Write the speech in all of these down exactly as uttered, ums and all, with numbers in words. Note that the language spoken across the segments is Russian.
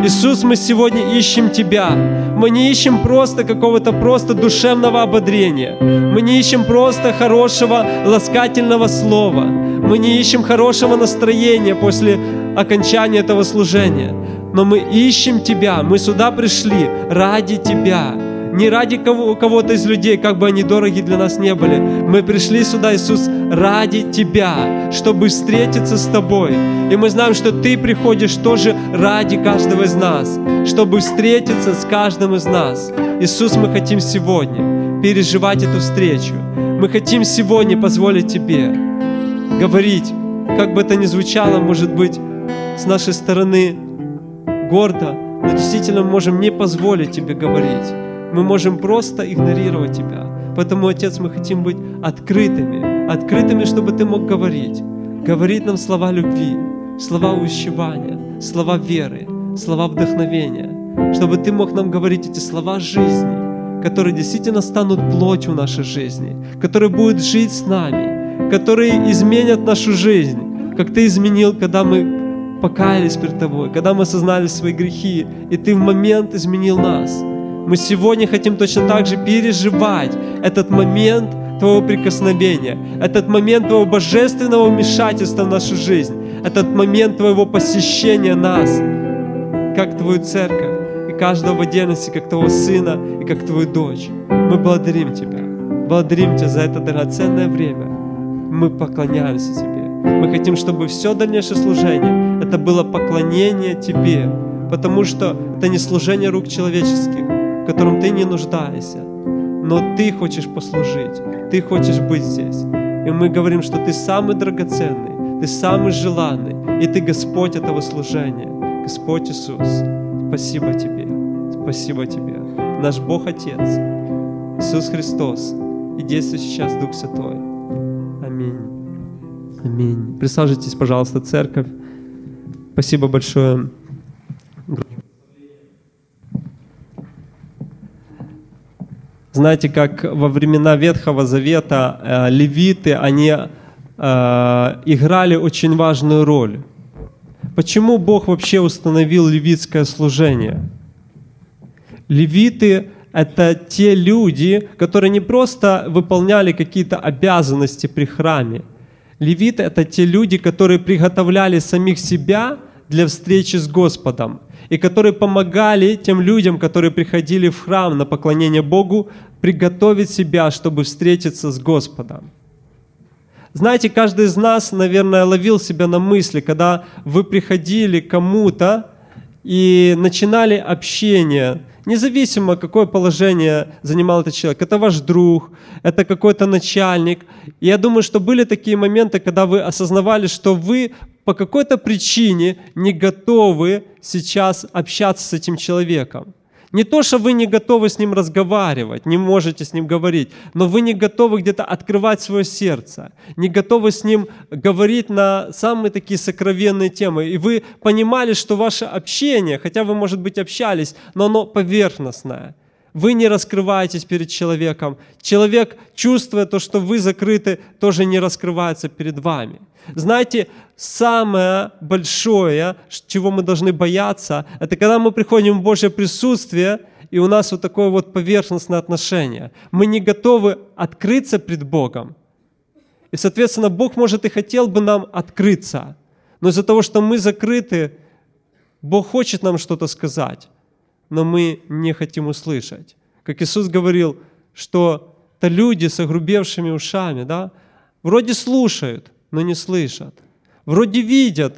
Иисус, мы сегодня ищем Тебя. Мы не ищем просто какого-то просто душевного ободрения. Мы не ищем просто хорошего ласкательного слова. Мы не ищем хорошего настроения после окончания этого служения. Но мы ищем Тебя. Мы сюда пришли ради Тебя. Не ради кого- кого-то из людей, как бы они дороги для нас не были. Мы пришли сюда, Иисус, ради Тебя, чтобы встретиться с Тобой. И мы знаем, что Ты приходишь тоже ради каждого из нас, чтобы встретиться с каждым из нас. Иисус, мы хотим сегодня переживать эту встречу. Мы хотим сегодня позволить Тебе говорить, как бы это ни звучало, может быть, с нашей стороны гордо, но действительно мы можем не позволить Тебе говорить. Мы можем просто игнорировать Тебя. Поэтому, Отец, мы хотим быть открытыми. Открытыми, чтобы Ты мог говорить. Говорить нам слова любви, слова увещевания, слова веры, слова вдохновения. Чтобы Ты мог нам говорить эти слова жизни, которые действительно станут плотью нашей жизни, которые будут жить с нами, которые изменят нашу жизнь, как Ты изменил, когда мы покаялись перед Тобой, когда мы осознали свои грехи, и Ты в момент изменил нас. Мы сегодня хотим точно так же переживать этот момент Твоего прикосновения, этот момент Твоего божественного вмешательства в нашу жизнь, этот момент Твоего посещения нас, как Твою церковь, и каждого в отдельности, как Твоего сына и как Твою дочь. Мы благодарим Тебя, благодарим Тебя за это драгоценное время. Мы поклоняемся Тебе. Мы хотим, чтобы все дальнейшее служение это было поклонение Тебе, потому что это не служение рук человеческих, в котором Ты не нуждаешься, но Ты хочешь послужить, Ты хочешь быть здесь. И мы говорим, что Ты самый драгоценный, Ты самый желанный, и Ты Господь этого служения. Господь Иисус, спасибо Тебе, спасибо Тебе, наш Бог Отец, Иисус Христос, и действуй сейчас Дух Святой. Аминь. Аминь. Присаживайтесь, пожалуйста, церковь. Спасибо большое. Знаете, как во времена Ветхого Завета э, левиты, они э, играли очень важную роль. Почему Бог вообще установил левитское служение? Левиты — это те люди, которые не просто выполняли какие-то обязанности при храме. Левиты — это те люди, которые приготовляли самих себя для встречи с Господом, и которые помогали тем людям, которые приходили в храм на поклонение Богу, приготовить себя, чтобы встретиться с Господом. Знаете, каждый из нас, наверное, ловил себя на мысли, когда вы приходили к кому-то и начинали общение, независимо, какое положение занимал этот человек. Это ваш друг, это какой-то начальник. И я думаю, что были такие моменты, когда вы осознавали, что вы по какой-то причине не готовы сейчас общаться с этим человеком. Не то, что вы не готовы с ним разговаривать, не можете с ним говорить, но вы не готовы где-то открывать свое сердце, не готовы с ним говорить на самые такие сокровенные темы. И вы понимали, что ваше общение, хотя вы, может быть, общались, но оно поверхностное. Вы не раскрываетесь перед человеком. Человек, чувствуя то, что вы закрыты, тоже не раскрывается перед вами. Знаете, самое большое, чего мы должны бояться, это когда мы приходим в Божье присутствие, и у нас вот такое вот поверхностное отношение. Мы не готовы открыться пред Богом. И, соответственно, Бог, может, и хотел бы нам открыться, но из-за того, что мы закрыты, Бог хочет нам что-то сказать, но мы не хотим услышать. Как Иисус говорил, что это люди с огрубевшими ушами, да, вроде слушают, но не слышат. Вроде видят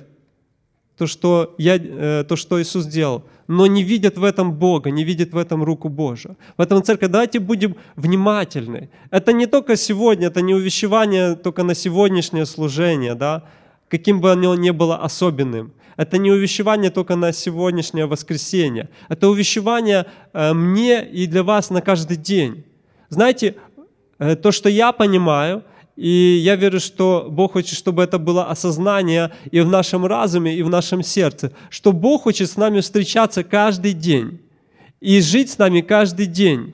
то, что, я, э, то, что Иисус делал, но не видят в этом Бога, не видят в этом руку Божию. Поэтому, церковь, давайте будем внимательны. Это не только сегодня, это не увещевание только на сегодняшнее служение, да, каким бы оно ни было особенным. Это не увещевание только на сегодняшнее воскресенье. Это увещевание э, мне и для вас на каждый день. Знаете, э, то, что я понимаю, и я верю, что Бог хочет, чтобы это было осознание и в нашем разуме, и в нашем сердце, что Бог хочет с нами встречаться каждый день и жить с нами каждый день.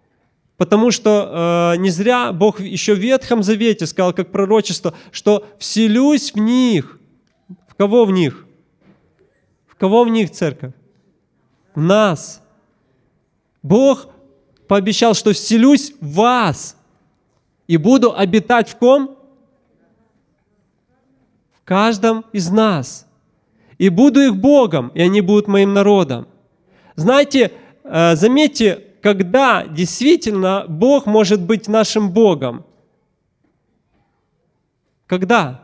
Потому что э, не зря Бог еще в Ветхом Завете сказал, как пророчество, что «вселюсь в них». В кого в них? В кого в них, церковь? В нас. Бог пообещал, что вселюсь в вас и буду обитать в ком? В каждом из нас. И буду их Богом, и они будут моим народом. Знаете, заметьте, когда действительно Бог может быть нашим Богом. Когда?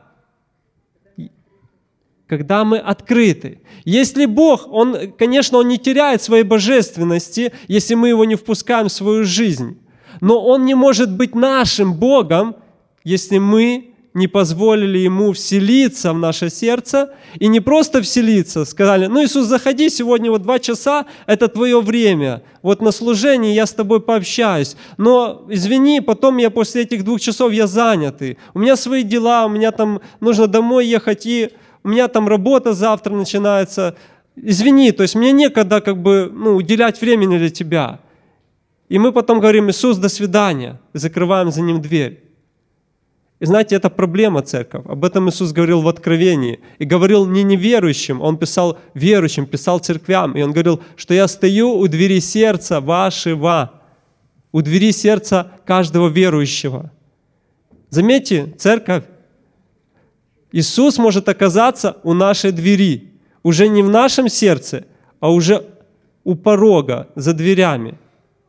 Когда мы открыты. Если Бог, Он, конечно, Он не теряет своей божественности, если мы Его не впускаем в свою жизнь. Но Он не может быть нашим Богом, если мы не позволили Ему вселиться в наше сердце. И не просто вселиться, сказали: ну, Иисус, заходи сегодня вот два часа, это Твое время. Вот на служении я с Тобой пообщаюсь. Но извини, потом я после этих двух часов я занятый. У меня свои дела, у меня там нужно домой ехать, и у меня там работа завтра начинается. Извини, то есть мне некогда как бы, ну, уделять времени для Тебя. И мы потом говорим: Иисус, до свидания, и закрываем за Ним дверь. И знаете, это проблема, церковь. Об этом Иисус говорил в Откровении. И говорил не неверующим, Он писал верующим, писал церквям. И Он говорил, что я стою у двери сердца вашего, у двери сердца каждого верующего. Заметьте, церковь, Иисус может оказаться у нашей двери. Уже не в нашем сердце, а уже у порога, за дверями.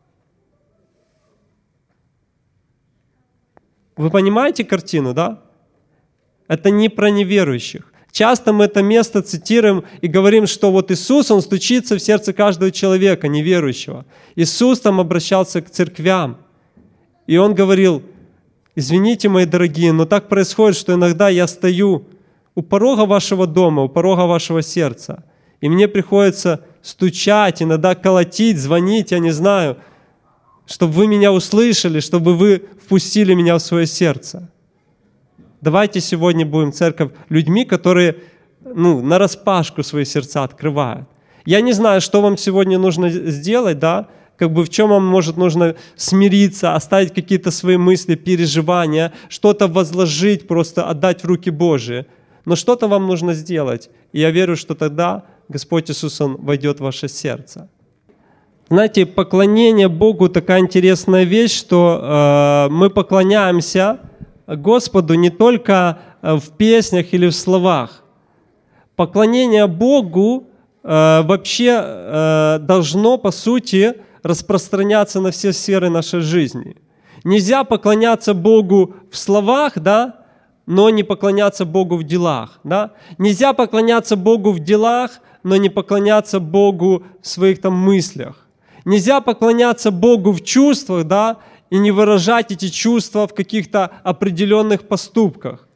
Вы понимаете картину, да? Это не про неверующих. Часто мы это место цитируем и говорим, что вот Иисус, Он стучится в сердце каждого человека, неверующего. Иисус там обращался к церквям. И Он говорил: извините, мои дорогие, но так происходит, что иногда я стою у порога вашего дома, у порога вашего сердца. И мне приходится стучать, иногда колотить, звонить, я не знаю, чтобы вы меня услышали, чтобы вы впустили меня в свое сердце. Давайте сегодня будем, церковь, людьми, которые ну, нараспашку свои сердца открывают. Я не знаю, что вам сегодня нужно сделать, да, как бы в чем вам, может, нужно смириться, оставить какие-то свои мысли, переживания, что-то возложить, просто отдать в руки Божии. Но что-то вам нужно сделать. И я верю, что тогда Господь Иисус, Он войдет в ваше сердце. Знаете, поклонение Богу такая интересная вещь, что э, мы поклоняемся Господу не только в песнях или в словах. Поклонение Богу э, вообще э, должно, по сути, распространяться на все сферы нашей жизни. Нельзя поклоняться Богу в словах, да, но не поклоняться Богу в делах. Да? Нельзя поклоняться Богу в делах, но не поклоняться Богу в своих там мыслях. Нельзя поклоняться Богу в чувствах, да, и не выражать эти чувства в каких-то определенных поступках.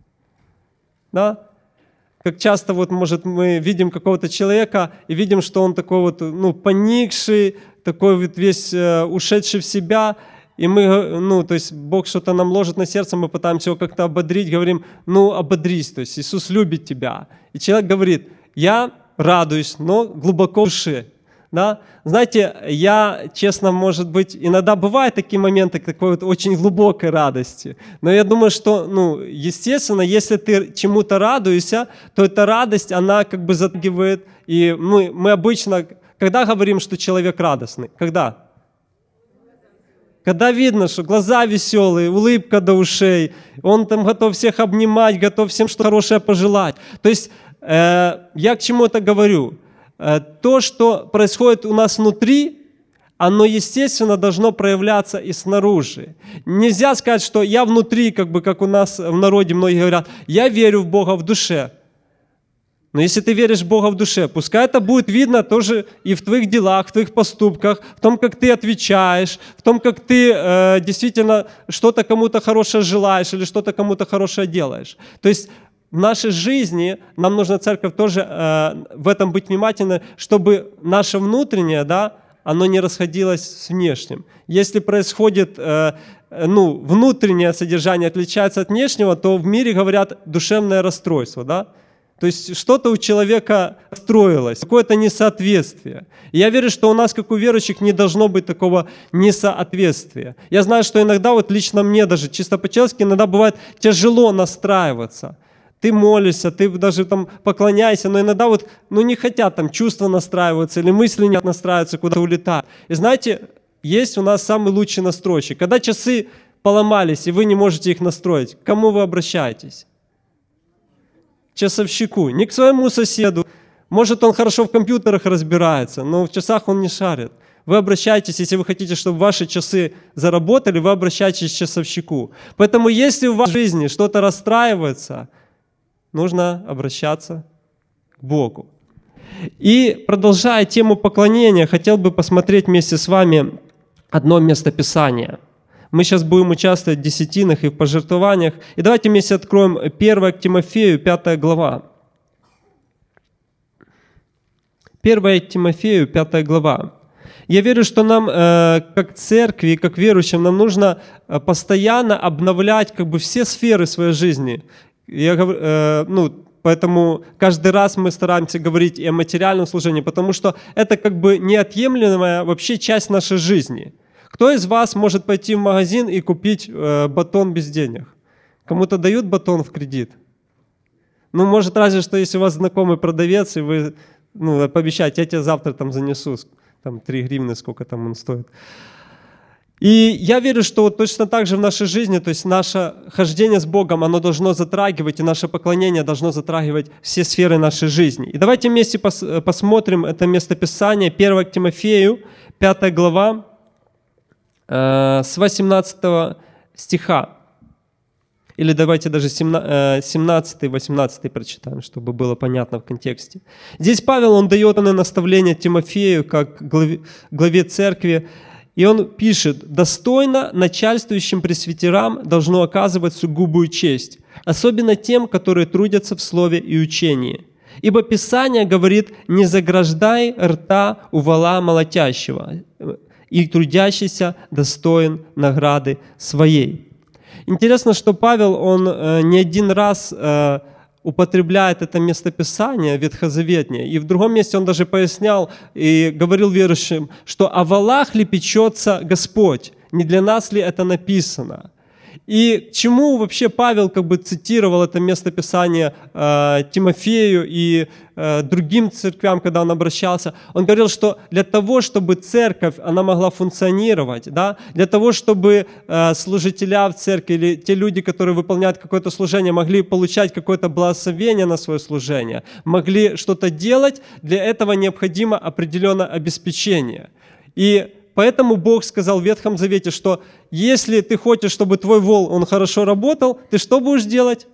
Да? Как часто вот, может, мы видим какого-то человека и видим, что он такой вот, ну, поникший, такой вот весь э, ушедший в себя, и мы, ну, то есть Бог что-то нам ложит на сердце, мы пытаемся его как-то ободрить, говорим: ну, ободрись, то есть Иисус любит тебя. И человек говорит: я радуюсь, но глубоко в душе. Да? Знаете, я, честно, может быть, иногда бывают такие моменты такой вот очень глубокой радости. Но я думаю, что, ну, естественно, если ты чему-то радуешься, то эта радость, она как бы затягивает. И мы, мы обычно, когда говорим, что человек радостный? Когда? Когда видно, что глаза веселые, улыбка до ушей, он там готов всех обнимать, готов всем что-то хорошее пожелать. То есть э, я к чему это говорю? То, что происходит у нас внутри, оно, естественно, должно проявляться и снаружи. Нельзя сказать, что я внутри, как бы, как у нас в народе многие говорят, я верю в Бога в душе. Но если ты веришь в Бога в душе, пускай это будет видно тоже и в твоих делах, в твоих поступках, в том, как ты отвечаешь, в том, как ты э, действительно что-то кому-то хорошее желаешь или что-то кому-то хорошее делаешь. То есть в нашей жизни нам нужно, церковь, тоже э, в этом быть внимательной, чтобы наше внутреннее, да, оно не расходилось с внешним. Если происходит, э, ну, внутреннее содержание отличается от внешнего, то в мире говорят душевное расстройство, да. То есть что-то у человека расстроилось, какое-то несоответствие. И я верю, что у нас, как у верующих, не должно быть такого несоответствия. Я знаю, что иногда, вот лично мне даже, чисто по-человечески, иногда бывает тяжело настраиваться. ты молишься, ты даже там поклоняйся, но иногда вот, ну не хотят там чувства настраиваться или мысли не настраиваются, куда-то улетают. И знаете, есть у нас самый лучший настройщик. Когда часы поломались, и вы не можете их настроить, к кому вы обращаетесь? К часовщику, не к своему соседу. Может, он хорошо в компьютерах разбирается, но в часах он не шарит. Вы обращаетесь, если вы хотите, чтобы ваши часы заработали, вы обращаетесь к часовщику. Поэтому если в вашей жизни что-то расстраивается, нужно обращаться к Богу. И продолжая тему поклонения, хотел бы посмотреть вместе с вами одно местописание. Мы сейчас будем участвовать в десятинах и в пожертвованиях. И давайте вместе откроем первое к Тимофею, пятая глава. первое к Тимофею, пятая глава. Я верю, что нам, э, как церкви, как верующим, нам нужно постоянно обновлять как бы все сферы своей жизни. Я, э, ну, поэтому каждый раз мы стараемся говорить и о материальном служении, потому что это как бы неотъемлемая вообще часть нашей жизни. Кто из вас может пойти в магазин и купить э, батон без денег? Кому-то дают батон в кредит? Ну, может, разве что, если у вас знакомый продавец, и вы ну, пообещаете, я тебе завтра там занесу, там три гривны, сколько там он стоит. И я верю, что вот точно так же в нашей жизни, то есть наше хождение с Богом, оно должно затрагивать, и наше поклонение должно затрагивать все сферы нашей жизни. И давайте вместе пос- посмотрим это местописание, первое к Тимофею, пятая глава, э, с восемнадцатого стиха. Или давайте даже семнадцатый, восемнадцатый прочитаем, чтобы было понятно в контексте. Здесь Павел, он дает наставление Тимофею, как главе, главе церкви, и он пишет: «Достойно начальствующим пресвитерам должно оказывать сугубую честь, особенно тем, которые трудятся в слове и учении. Ибо Писание говорит: не заграждай рта у вола молотящего, и трудящийся достоин награды своей». Интересно, что Павел, он э, не один раз э, употребляет это местописание ветхозаветное. И в другом месте он даже пояснял и говорил верующим, что «о волах ли печется Господь? Не для нас ли это написано?» И чему вообще Павел как бы цитировал это местописание э, Тимофею и э, другим церквям, когда он обращался? Он говорил, что для того, чтобы церковь она могла функционировать, да, для того, чтобы э, служителя в церкви или те люди, которые выполняют какое-то служение, могли получать какое-то благословение на свое служение, могли что-то делать, для этого необходимо определенное обеспечение. И поэтому Бог сказал в Ветхом Завете, что если ты хочешь, чтобы твой вол, он хорошо работал, ты что будешь делать?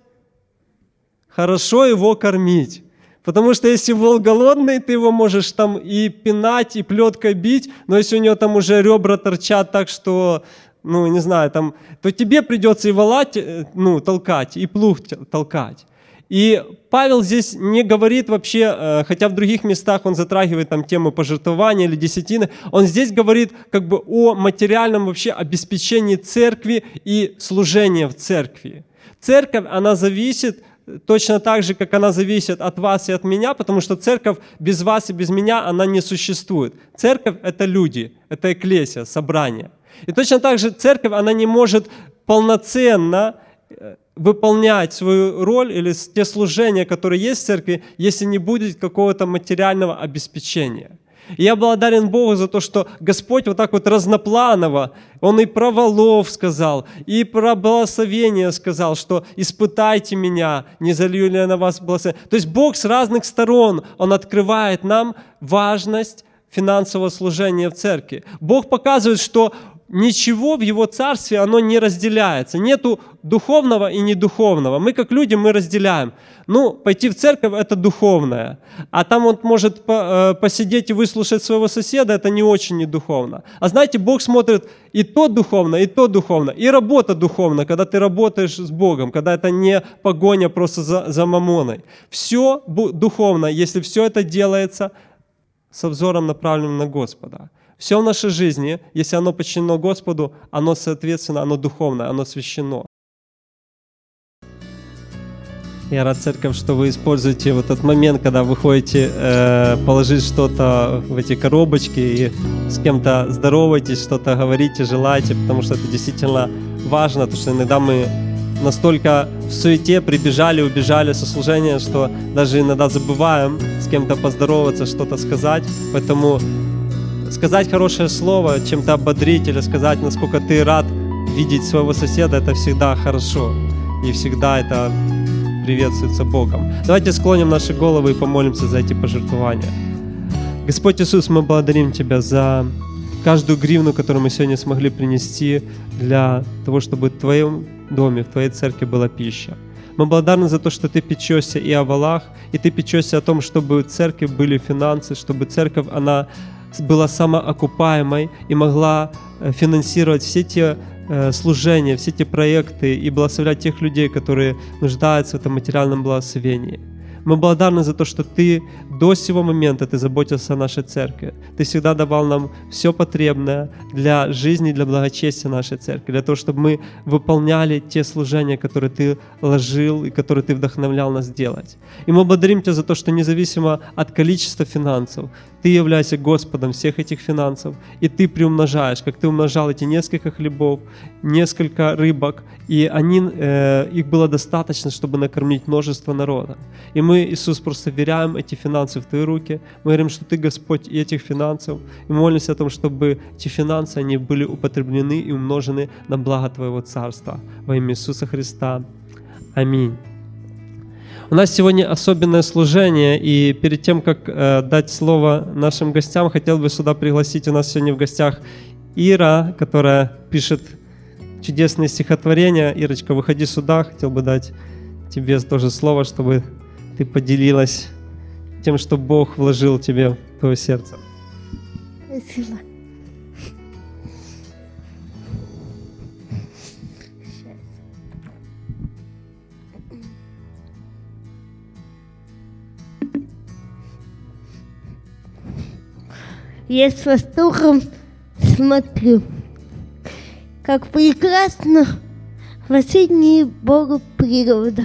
Хорошо его кормить. Потому что если вол голодный, ты его можешь там и пинать, и плеткой бить, но если у него там уже ребра торчат так, что, ну, не знаю, там, то тебе придется и вола, ну, толкать, и плуг толкать. И Павел здесь не говорит вообще, хотя в других местах он затрагивает там тему пожертвования или десятины, он здесь говорит как бы о материальном вообще обеспечении церкви и служении в церкви. Церковь, она зависит точно так же, как она зависит от вас и от меня, потому что церковь без вас и без меня, она не существует. Церковь – это люди, это экклесия, собрание. И точно так же церковь, она не может полноценно выполнять свою роль или те служения, которые есть в церкви, если не будет какого-то материального обеспечения. И я благодарен Богу за то, что Господь вот так вот разнопланово, Он и про волов сказал, и про благословение сказал, что «испытайте меня, не залью ли я на вас благословение». То есть Бог с разных сторон, Он открывает нам важность финансового служения в церкви. Бог показывает, что ничего в Его Царстве, оно не разделяется. Нету духовного и недуховного. Мы, как люди, мы разделяем. Ну, пойти в церковь – это духовное. А там он может посидеть и выслушать своего соседа – это не очень недуховно. А знаете, Бог смотрит и то духовно, и то духовно. И работа духовна, когда ты работаешь с Богом, когда это не погоня просто за, за мамоной. Все духовно, если все это делается со взором, направленным на Господа. Все в нашей жизни, если оно подчинено Господу, оно, соответственно, оно духовное, оно священно. Я рад, церковь, что вы используете вот этот момент, когда вы ходите э, положить что-то в эти коробочки и с кем-то здороваетесь, что-то говорите, желаете, потому что это действительно важно, потому что иногда мы настолько в суете прибежали, убежали со служения, что даже иногда забываем с кем-то поздороваться, что-то сказать. Поэтому сказать хорошее слово, чем-то ободрить или сказать, насколько ты рад видеть своего соседа, это всегда хорошо. И всегда это приветствуется Богом. Давайте склоним наши головы и помолимся за эти пожертвования. Господь Иисус, мы благодарим Тебя за каждую гривну, которую мы сегодня смогли принести для того, чтобы в Твоем доме, в Твоей церкви была пища. Мы благодарны за то, что Ты печешься и о валах, и Ты печешься о том, чтобы в церкви были финансы, чтобы церковь, она была самоокупаемой и могла финансировать все те служения, все те проекты и благословлять тех людей, которые нуждаются в этом материальном благословении. Мы благодарны за то, что Ты до сего момента Ты заботился о нашей церкви. Ты всегда давал нам все потребное для жизни, для благочестия нашей церкви, для того, чтобы мы выполняли те служения, которые Ты ложил и которые Ты вдохновлял нас делать. И мы благодарим Тебя за то, что независимо от количества финансов, Ты являешься Господом всех этих финансов, и Ты приумножаешь, как Ты умножал эти несколько хлебов, несколько рыбок, и они, э, их было достаточно, чтобы накормить множество народа. И мы, Иисус, просто веряем эти финансы в Твои руки. Мы говорим, что Ты Господь и этих финансов. И мы молимся о том, чтобы эти финансы, они были употреблены и умножены на благо Твоего Царства. Во имя Иисуса Христа. Аминь. У нас сегодня особенное служение, и перед тем, как э, дать слово нашим гостям, хотел бы сюда пригласить. У нас сегодня в гостях Ира, которая пишет чудесные стихотворения. Ирочка, выходи сюда. Хотел бы дать тебе тоже слово, чтобы ты поделилась тем, что Бог вложил тебе в твое сердце. Спасибо. Я с восторгом смотрю, как прекрасно в осенние Богу природа,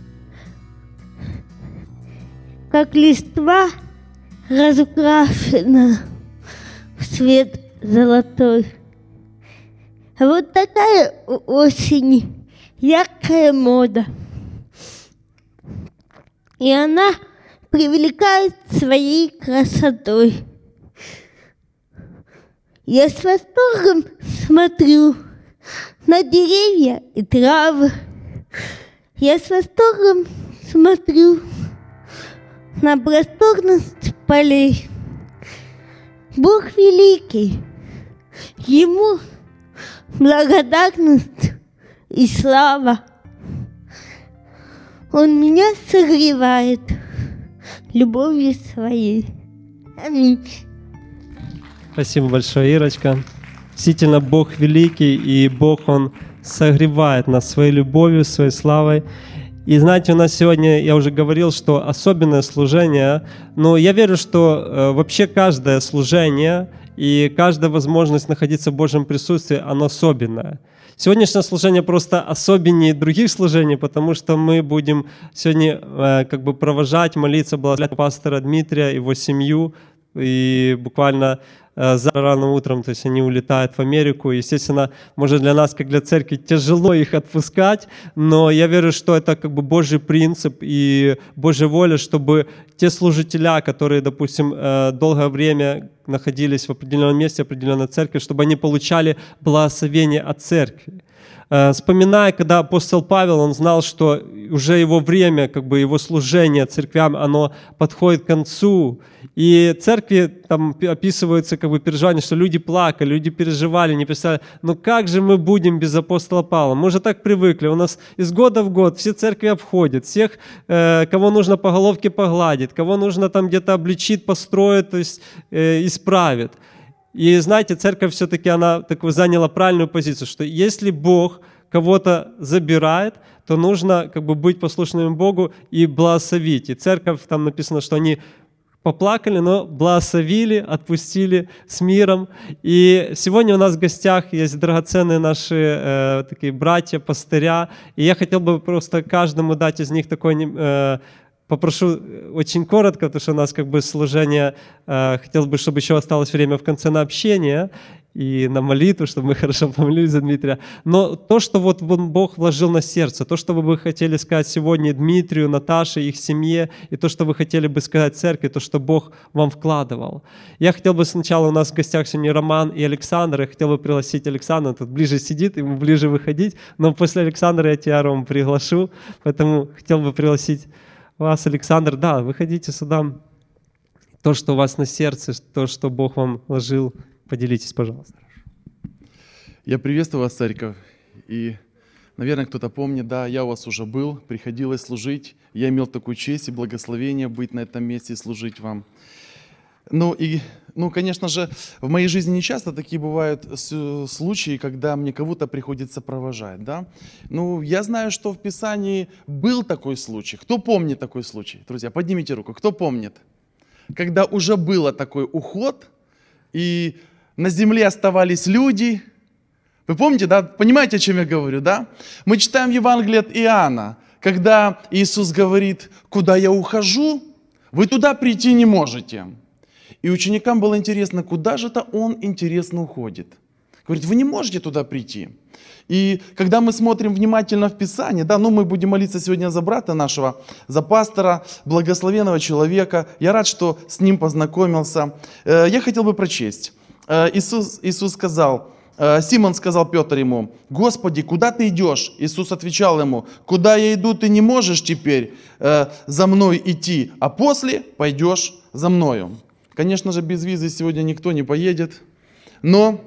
как листва разукрашена в цвет золотой. А вот такая осень, яркая мода. И она привлекает своей красотой. Я с восторгом смотрю на деревья и травы. Я с восторгом смотрю на просторность полей. Бог великий, Ему благодарность и слава. Он меня согревает любовью своей. Аминь. Спасибо большое, Ирочка. Действительно, Бог великий, и Бог, Он согревает нас своей любовью, своей славой. И знаете, у нас сегодня, я уже говорил, что особенное служение, но я верю, что э, вообще каждое служение и каждая возможность находиться в Божьем присутствии, оно особенное. Сегодняшнее служение просто особеннее других служений, потому что мы будем сегодня э, как бы провожать, молиться, благословлять пастора Дмитрия, его семью, и буквально завтра рано утром, то есть они улетают в Америку. Естественно, может для нас, как для церкви, тяжело их отпускать, но я верю, что это как бы Божий принцип и Божья воля, чтобы те служителя, которые, допустим, долгое время находились в определенном месте, в определенной церкви, чтобы они получали благословение от церкви. Вспоминая, когда апостол Павел, он знал, что уже его время, как бы его служение церквям, оно подходит к концу. И церкви там описываются как бы переживания, что люди плакали, люди переживали, не представляли, ну как же мы будем без апостола Павла? Мы уже так привыкли, у нас из года в год все церкви обходят, всех, э, кого нужно по головке погладит, кого нужно там где-то обличит, построит, то есть э, исправит. И знаете, церковь все-таки она такую заняла правильную позицию, что если Бог кого-то забирает, то нужно как бы быть послушным Богу и благословить. И церковь, там написано, что они поплакали, но благословили, отпустили с миром. И сегодня у нас в гостях есть драгоценные наши э, такие братья, пастыря. И я хотел бы просто каждому дать из них такой... Э, Попрошу очень коротко, потому что у нас как бы служение, э, хотелось бы, чтобы еще осталось время в конце на общение. и на молитву, чтобы мы хорошо помолились за Дмитрия. Но то, что вот Бог вложил на сердце, то, что вы бы хотели сказать сегодня Дмитрию, Наташе, их семье, и то, что вы хотели бы сказать церкви, то, что Бог вам вкладывал. Я хотел бы сначала, у нас в гостях сегодня Роман и Александр, я хотел бы пригласить Александра, тут ближе сидит, ему ближе выходить, но после Александра я тебя, Ром, приглашу, поэтому хотел бы пригласить вас, Александр. Да, выходите сюда. То, что у вас на сердце, то, что Бог вам вложил, поделитесь, пожалуйста. Я приветствую вас, церковь. И, наверное, кто-то помнит, да, я у вас уже был, приходилось служить. Я имел такую честь и благословение быть на этом месте и служить вам. Ну и, ну, конечно же, в моей жизни не часто такие бывают случаи, когда мне кого-то приходится провожать, да. Ну, я знаю, что в Писании был такой случай. Кто помнит такой случай? Друзья, поднимите руку. Кто помнит? Когда уже был такой уход, и на земле оставались люди. Вы помните, да? Понимаете, о чем я говорю, да? Мы читаем Евангелие от Иоанна, когда Иисус говорит: «Куда я ухожу, вы туда прийти не можете». И ученикам было интересно, куда же-то Он, интересно, уходит. Говорит: вы не можете туда прийти. И когда мы смотрим внимательно в Писание, да, ну мы будем молиться сегодня за брата нашего, за пастора, благословенного человека. Я рад, что с ним познакомился. Я хотел бы прочесть. Иисус, Иисус сказал, Симон сказал Петр ему: «Господи, куда ты идешь?» Иисус отвечал ему: «Куда я иду, ты не можешь теперь за мной идти, а после пойдешь за мною». Конечно же, без визы сегодня никто не поедет, но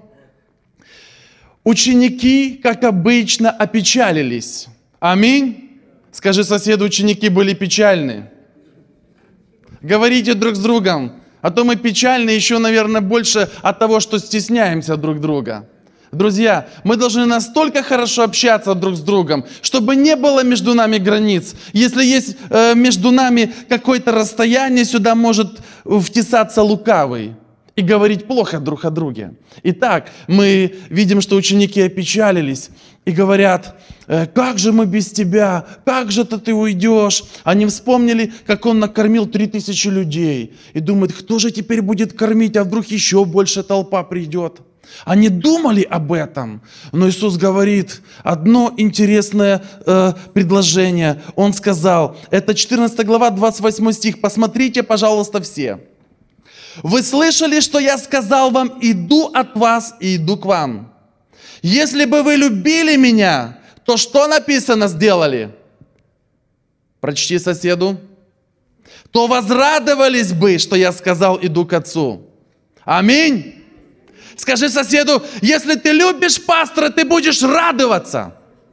ученики, как обычно, опечалились. Аминь. Скажи соседу: ученики были печальны. Говорите друг с другом, а то мы печальны еще, наверное, больше от того, что стесняемся друг друга. Друзья, мы должны настолько хорошо общаться друг с другом, чтобы не было между нами границ. Если есть э, между нами какое-то расстояние, сюда может втесаться лукавый и говорить плохо друг о друге. Итак, мы видим, что ученики опечалились и говорят: «Как же мы без тебя? Как же ты уйдешь?» Они вспомнили, как он накормил три тысячи людей. И думают: кто же теперь будет кормить, а вдруг еще больше толпа придет? Они думали об этом, но Иисус говорит одно интересное э, предложение. Он сказал, это четырнадцатая глава, двадцать восьмой стих, посмотрите, пожалуйста, все. «Вы слышали, что я сказал вам: иду от вас и иду к вам. Если бы вы любили меня, то что написано сделали?» Прочти соседу. «То возрадовались бы, что я сказал: иду к Отцу». Аминь. Скажи соседу: если ты любишь пастора, ты будешь радоваться.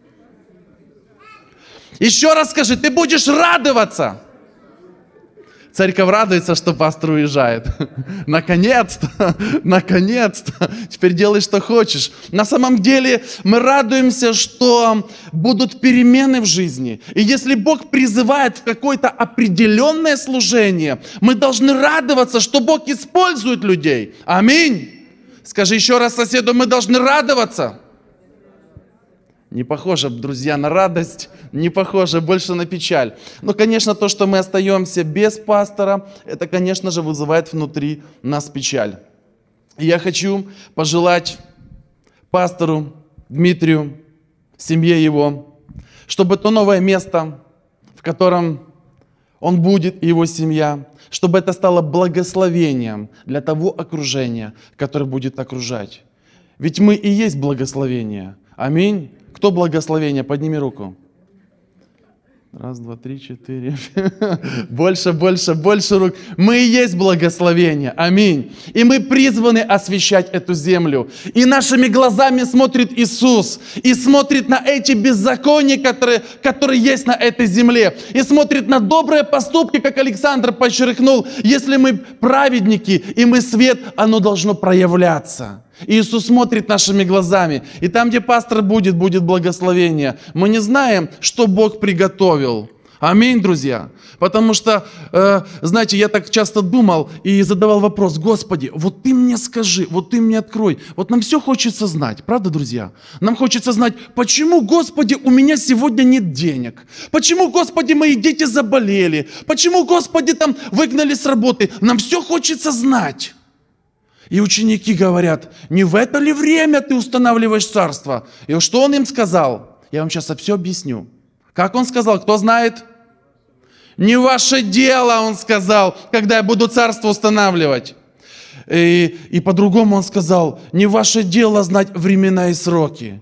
Еще раз скажи: ты будешь радоваться. Церковь радуется, что пастор уезжает. Наконец-то, наконец-то. Теперь делай, что хочешь. На самом деле мы радуемся, что будут перемены в жизни. И если Бог призывает в какое-то определенное служение, мы должны радоваться, что Бог использует людей. Аминь. Скажи еще раз соседу: мы должны радоваться. Не похоже, друзья, на радость, не похоже, больше на печаль. Но, конечно, то, что мы остаемся без пастора, это, конечно же, вызывает внутри нас печаль. И я хочу пожелать пастору Дмитрию, семье его, чтобы то новое место, в котором он будет, и его семья, чтобы это стало благословением для того окружения, которое будет окружать. Ведь мы и есть благословение. Аминь. Кто благословение? Подними руку. Раз, два, три, четыре. Больше, больше, больше рук. Мы и есть благословение. Аминь. И мы призваны освящать эту землю. И нашими глазами смотрит Иисус. И смотрит на эти беззакония, которые, которые есть на этой земле. И смотрит на добрые поступки, как Александр подчеркнул. Если мы праведники, и мы свет, оно должно проявляться. Иисус смотрит нашими глазами. И там, где пастор будет, будет благословение. Мы не знаем, что Бог приготовил. Аминь, друзья. Потому что, э, знаете, я так часто думал и задавал вопрос: Господи, вот Ты мне скажи, вот Ты мне открой. Вот нам все хочется знать, правда, друзья? Нам хочется знать, почему, Господи, у меня сегодня нет денег? Почему, Господи, мои дети заболели? Почему, Господи, там выгнали с работы? Нам все хочется знать. И ученики говорят: не в это ли время ты устанавливаешь царство? И что он им сказал? Я вам сейчас все объясню. Как он сказал, кто знает? Не ваше дело, он сказал, когда я буду царство устанавливать. И, и по-другому он сказал: не ваше дело знать времена и сроки.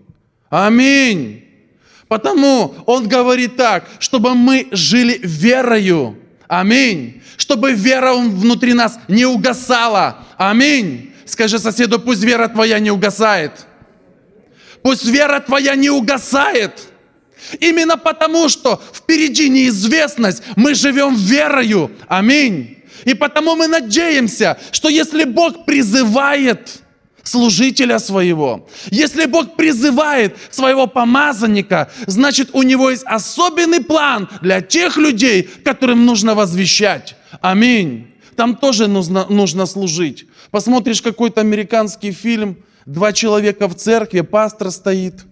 Аминь. Потому он говорит так, чтобы мы жили верою. Аминь. Чтобы вера внутри нас не угасала. Аминь. Скажи соседу: пусть вера твоя не угасает. Пусть вера твоя не угасает. Именно потому, что впереди неизвестность, мы живем верою. Аминь. И потому мы надеемся, что если Бог призывает служителя своего, если Бог призывает своего помазанника, значит, у Него есть особенный план для тех людей, которым нужно возвещать. Аминь. Там тоже нужно, нужно служить. Посмотришь какой-то американский фильм, два человека в церкви, пастор стоит,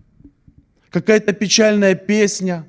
какая-то печальная песня.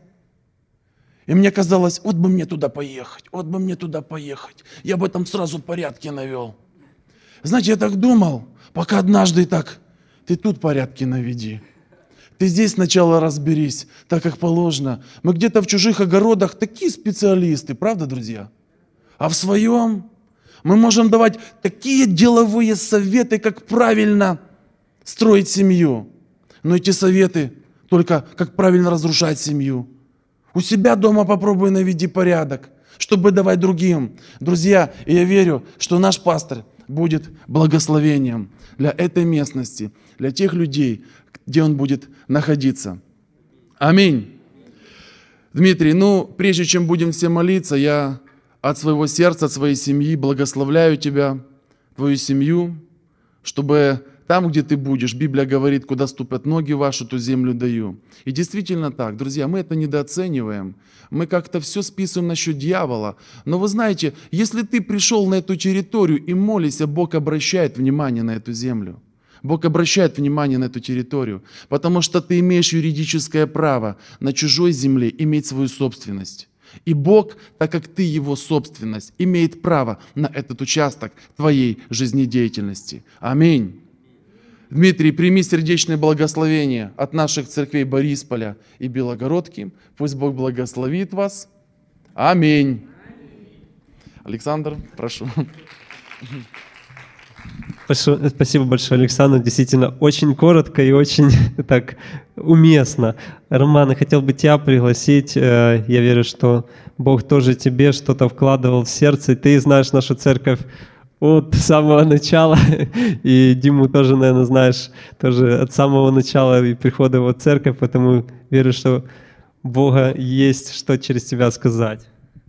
И мне казалось, вот бы мне туда поехать, вот бы мне туда поехать. Я бы там сразу порядки навел. Знаете, я так думал, пока однажды так: ты тут порядки наведи. Ты здесь сначала разберись, так как положено. Мы где-то в чужих огородах такие специалисты, правда, друзья? А в своем мы можем давать такие деловые советы, как правильно строить семью. Но эти советы только как правильно разрушать семью. У себя дома попробуй наведи порядок, чтобы давать другим. Друзья, и я верю, что наш пастор будет благословением для этой местности, для тех людей, где он будет находиться. Аминь. Дмитрий, ну, прежде чем будем все молиться, я от своего сердца, от своей семьи благословляю тебя, твою семью, чтобы там, где ты будешь, Библия говорит, куда ступят ноги ваши, ту землю даю. И действительно так, друзья, мы это недооцениваем. Мы как-то все списываем насчет дьявола. Но вы знаете, если ты пришел на эту территорию и молишься, Бог обращает внимание на эту землю. Бог обращает внимание на эту территорию, потому что ты имеешь юридическое право на чужой земле иметь свою собственность. И Бог, так как ты Его собственность, имеет право на этот участок твоей жизнедеятельности. Аминь. Дмитрий, прими сердечное благословение от наших церквей Борисполя и Белогородки. Пусть Бог благословит вас. Аминь. Александр, прошу. Спасибо большое, Александр. Действительно, очень коротко и очень так уместно. Роман, я хотел бы тебя пригласить. Я верю, что Бог тоже тебе что-то вкладывал в сердце. И ты знаешь нашу церковь от самого начала. И Диму тоже, наверное, знаешь тоже от самого начала и прихода в церковь. Поэтому верю, что Бога есть что через тебя сказать.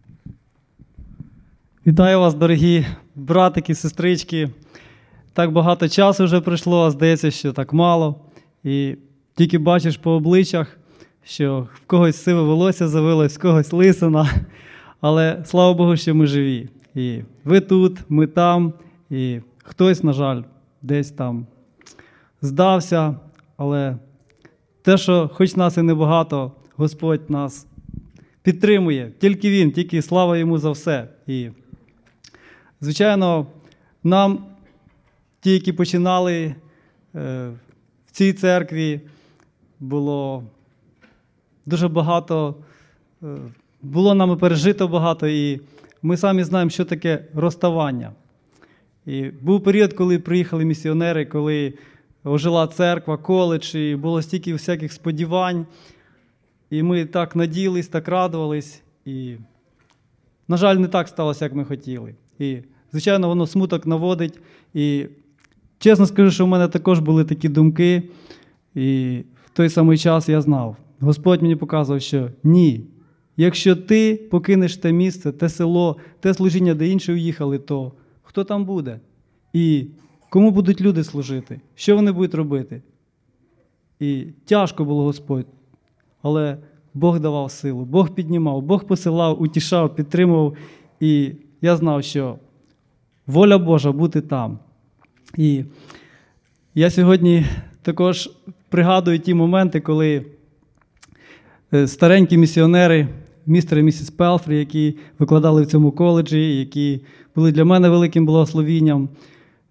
Вітаю вас, дорогі братики, сестрички. Так багато часу вже пройшло, а здається, що так мало. І тільки бачиш по обличчях, що в когось сиве волосся завилось, в когось лисина. Але слава Богу, що ми живі. І ви тут, ми там, і хтось, на жаль, десь там здався. Але те, що хоч нас і небагато, Господь нас підтримує. Тільки Він, тільки слава Йому за все. І, звичайно, нам, ті, які починали е, в цій церкві, було дуже багато, е, було нами пережито багато, і ми самі знаємо, що таке розставання. І був період, коли приїхали місіонери, коли ожила церква, коледж, і було стільки всяких сподівань, і ми так надіялись, так радувались, і, на жаль, не так сталося, як ми хотіли. І, звичайно, воно смуток наводить, і чесно скажу, що в мене також були такі думки, і в той самий час я знав. Господь мені показував, що ні, якщо ти покинеш те місце, те село, те служіння, де інші уїхали, то хто там буде? І кому будуть люди служити? Що вони будуть робити? І тяжко було, Господь, але Бог давав силу, Бог піднімав, Бог посилав, утішав, підтримував, і я знав, що воля Божа бути там. І я сьогодні також пригадую ті моменти, коли старенькі місіонери, містер і місіс Пелфрі, які викладали в цьому коледжі, які були для мене великим благословінням,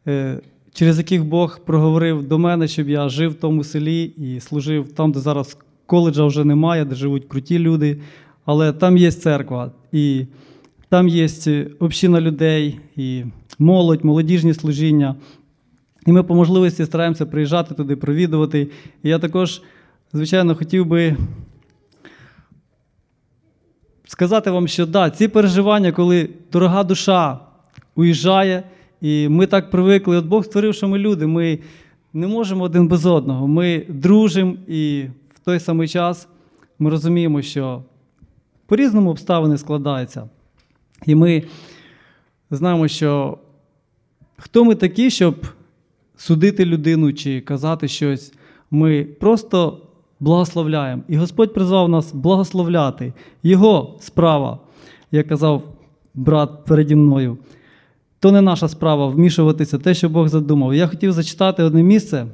через яких Бог проговорив до мене, щоб я жив в тому селі і служив там, де зараз коледжа вже немає, де живуть круті люди, але там є церква, і там є община людей, і молодь, молодіжні служіння. І ми по можливості стараємося приїжджати туди, провідувати. І я також, звичайно, хотів би сказати вам, що да, ці переживання, коли дорога душа уїжджає, і ми так привикли, от Бог створив, що ми люди, ми не можемо один без одного, ми дружимо, і в той самий час ми розуміємо, що по-різному обставини складаються. І ми знаємо, що хто ми такі, щоб судити людину чи казати щось, ми просто благословляємо. І Господь призвав нас благословляти. Його справа, як казав брат переді мною, то не наша справа вмішуватися в те, що Бог задумав. Я хотів зачитати одне місце.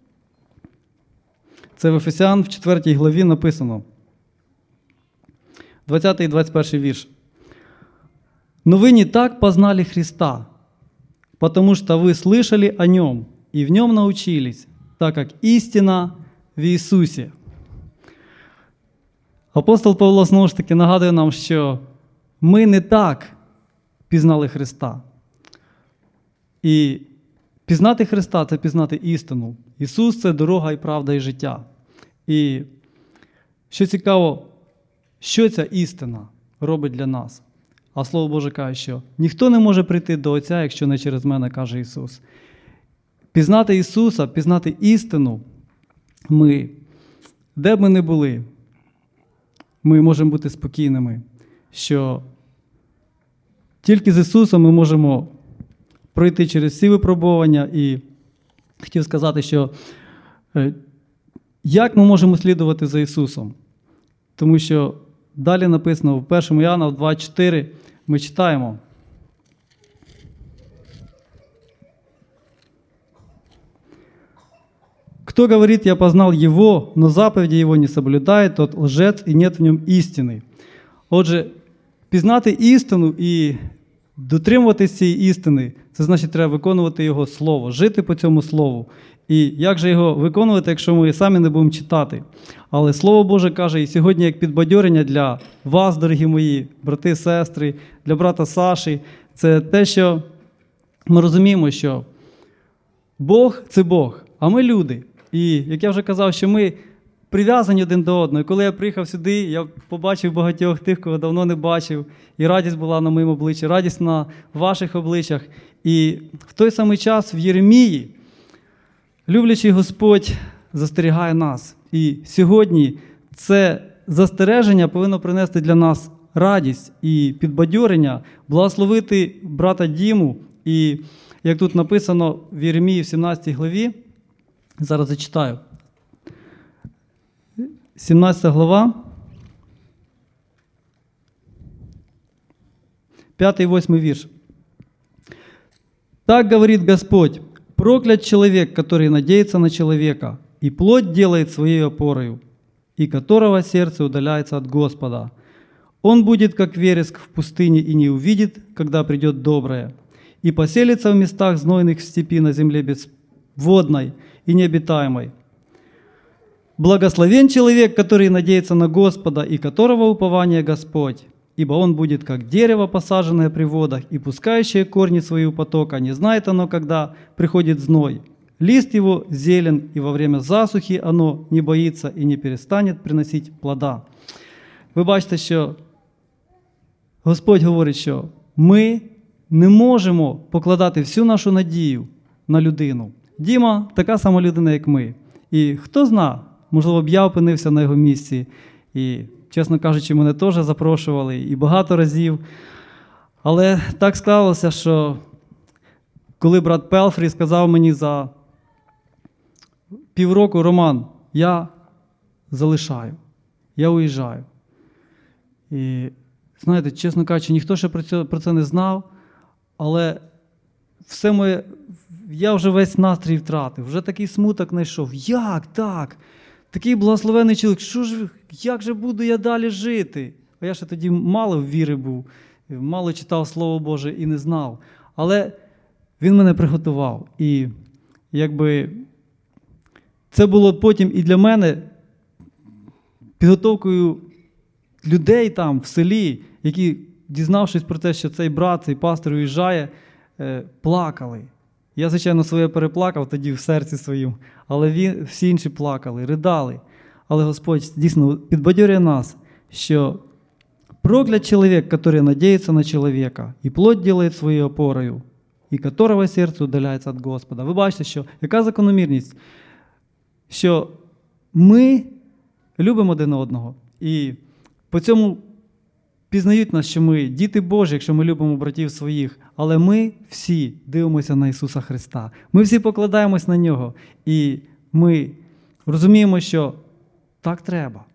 Це в Ефесян в четвертій главі написано. двадцятий і двадцять перший вірш. «Но вы не так познали Христа, потому что вы слышали о Нем и в Нем научились, так как истина в Ісусі». Апостол Павло знову ж таки нагадує нам, що ми не так пізнали Христа. І пізнати Христа – це пізнати істину. Ісус – це дорога і правда і життя. І що цікаво, що ця істина робить для нас? А Слово Боже каже, що ніхто не може прийти до Отця, якщо не через мене, каже Ісус. Пізнати Ісуса, пізнати істину ми, де б ми не були, ми можемо бути спокійними, що тільки з Ісусом ми можемо пройти через всі випробування. І хотів сказати, що як ми можемо слідувати за Ісусом? Тому що далі написано в першому Іоанна, в два чотири, ми читаємо. «Кто говорит, я познал Его, но заповеди Его не соблюдает, тот лжец, и нет в нем истины». Отже, пізнати істину і дотримуватися цієї істини, це значить, треба виконувати Його Слово, жити по цьому Слову. І як же його виконувати, якщо ми самі не будемо читати? Але Слово Боже каже, і сьогодні як підбадьорення для вас, дорогі мої брати, сестри, для брата Саші, це те, що ми розуміємо, що Бог – це Бог, а ми люди. І, як я вже казав, що ми прив'язані один до одного. І коли я приїхав сюди, я побачив багатьох тих, кого давно не бачив, і радість була на моєму обличчі, радість на ваших обличчях. І в той самий час в Єремії люблячий Господь застерігає нас. І сьогодні це застереження повинно принести для нас радість і підбадьорення, благословити брата Діму. І, як тут написано в Єремії в сімнадцятій главі, зараз зачитаю. сімнадцята глава, п'ятий і восьмий вірш. «Так говорит Господь, проклят человек, который надеется на человека, и плоть делает своей опорою, и которого сердце удаляется от Господа. Он будет, как вереск в пустыне, и не увидит, когда придет доброе, и поселится в местах знойных степи на земле безводной и необитаемой. Благословен человек, который надеется на Господа, и которого упование Господь, ибо он будет, как дерево, посаженное при водах, и пускающее корни свои у потока, не знает оно, когда приходит зной. Лист его зелен, и во время засухи оно не боится и не перестанет приносить плода». Ви бачите, що Господь говорить, що ми не можемо покладати всю нашу надію на людину. Діма така сама людина, як ми. І хто зна, можливо, б я опинився на його місці. І, чесно кажучи, мене теж запрошували і багато разів. Але так склалося, що коли брат Пелфрі сказав мені за півроку: «Роман, я залишаю, я уїжджаю». І, знаєте, чесно кажучи, ніхто ще про це, про це не знав, але все моє, я вже весь настрій втратив, вже такий смуток знайшов. Як так? Такий благословений чоловік, що ж, як же буду я далі жити? А я ще тоді мало в віри був, мало читав Слово Боже і не знав. Але Він мене приготував. І якби це було потім і для мене підготовкою людей там в селі, які, дізнавшись про те, що цей брат, цей пастор уїжджає, плакали. Я, звичайно, своє переплакав тоді в серці своїм, але він, всі інші плакали, ридали. Але Господь дійсно підбадьорює нас, що проклят человек, который надеется на человека, и плоть делает своєю опорою, і которого серце удаляється від Господа. Ви бачите, що яка закономірність? Що ми любимо один одного, і по цьому пізнають нас, що ми діти Божі, якщо ми любимо братів своїх, але ми всі дивимося на Ісуса Христа. Ми всі покладаємось на Нього, і ми розуміємо, що так треба.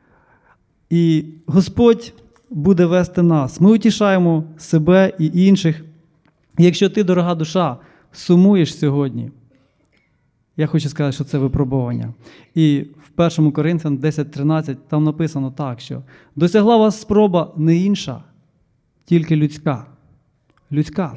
І Господь буде вести нас. Ми утішаємо себе і інших. І якщо ти, дорога душа, сумуєш сьогодні, я хочу сказати, що це випробування. І в першому Коринфянам десять тринадцять там написано так, що досягла вас спроба не інша, тільки людська. Людська.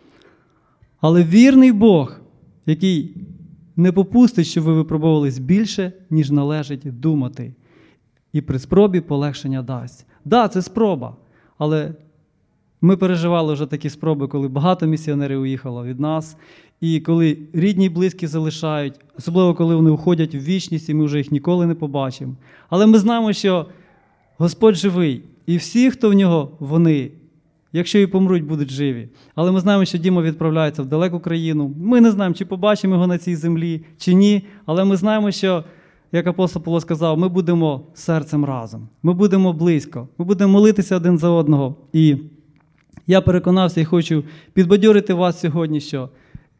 Але вірний Бог, який не попустить, щоб ви випробовувались більше, ніж належить думати. І при спробі полегшення дасть. Так, да, це спроба, але ми переживали вже такі спроби, коли багато місіонерів уїхало від нас, і коли рідні і близькі залишають, особливо коли вони уходять в вічність, і ми вже їх ніколи не побачимо. Але ми знаємо, що Господь живий, і всі, хто в нього, вони, якщо і помруть, будуть живі. Але ми знаємо, що Діма відправляється в далеку країну. Ми не знаємо, чи побачимо його на цій землі, чи ні, але ми знаємо, що, як апостол Павло сказав, ми будемо серцем разом, ми будемо близько, ми будемо молитися один за одного. І я переконався і хочу підбадьорити вас сьогодні, що,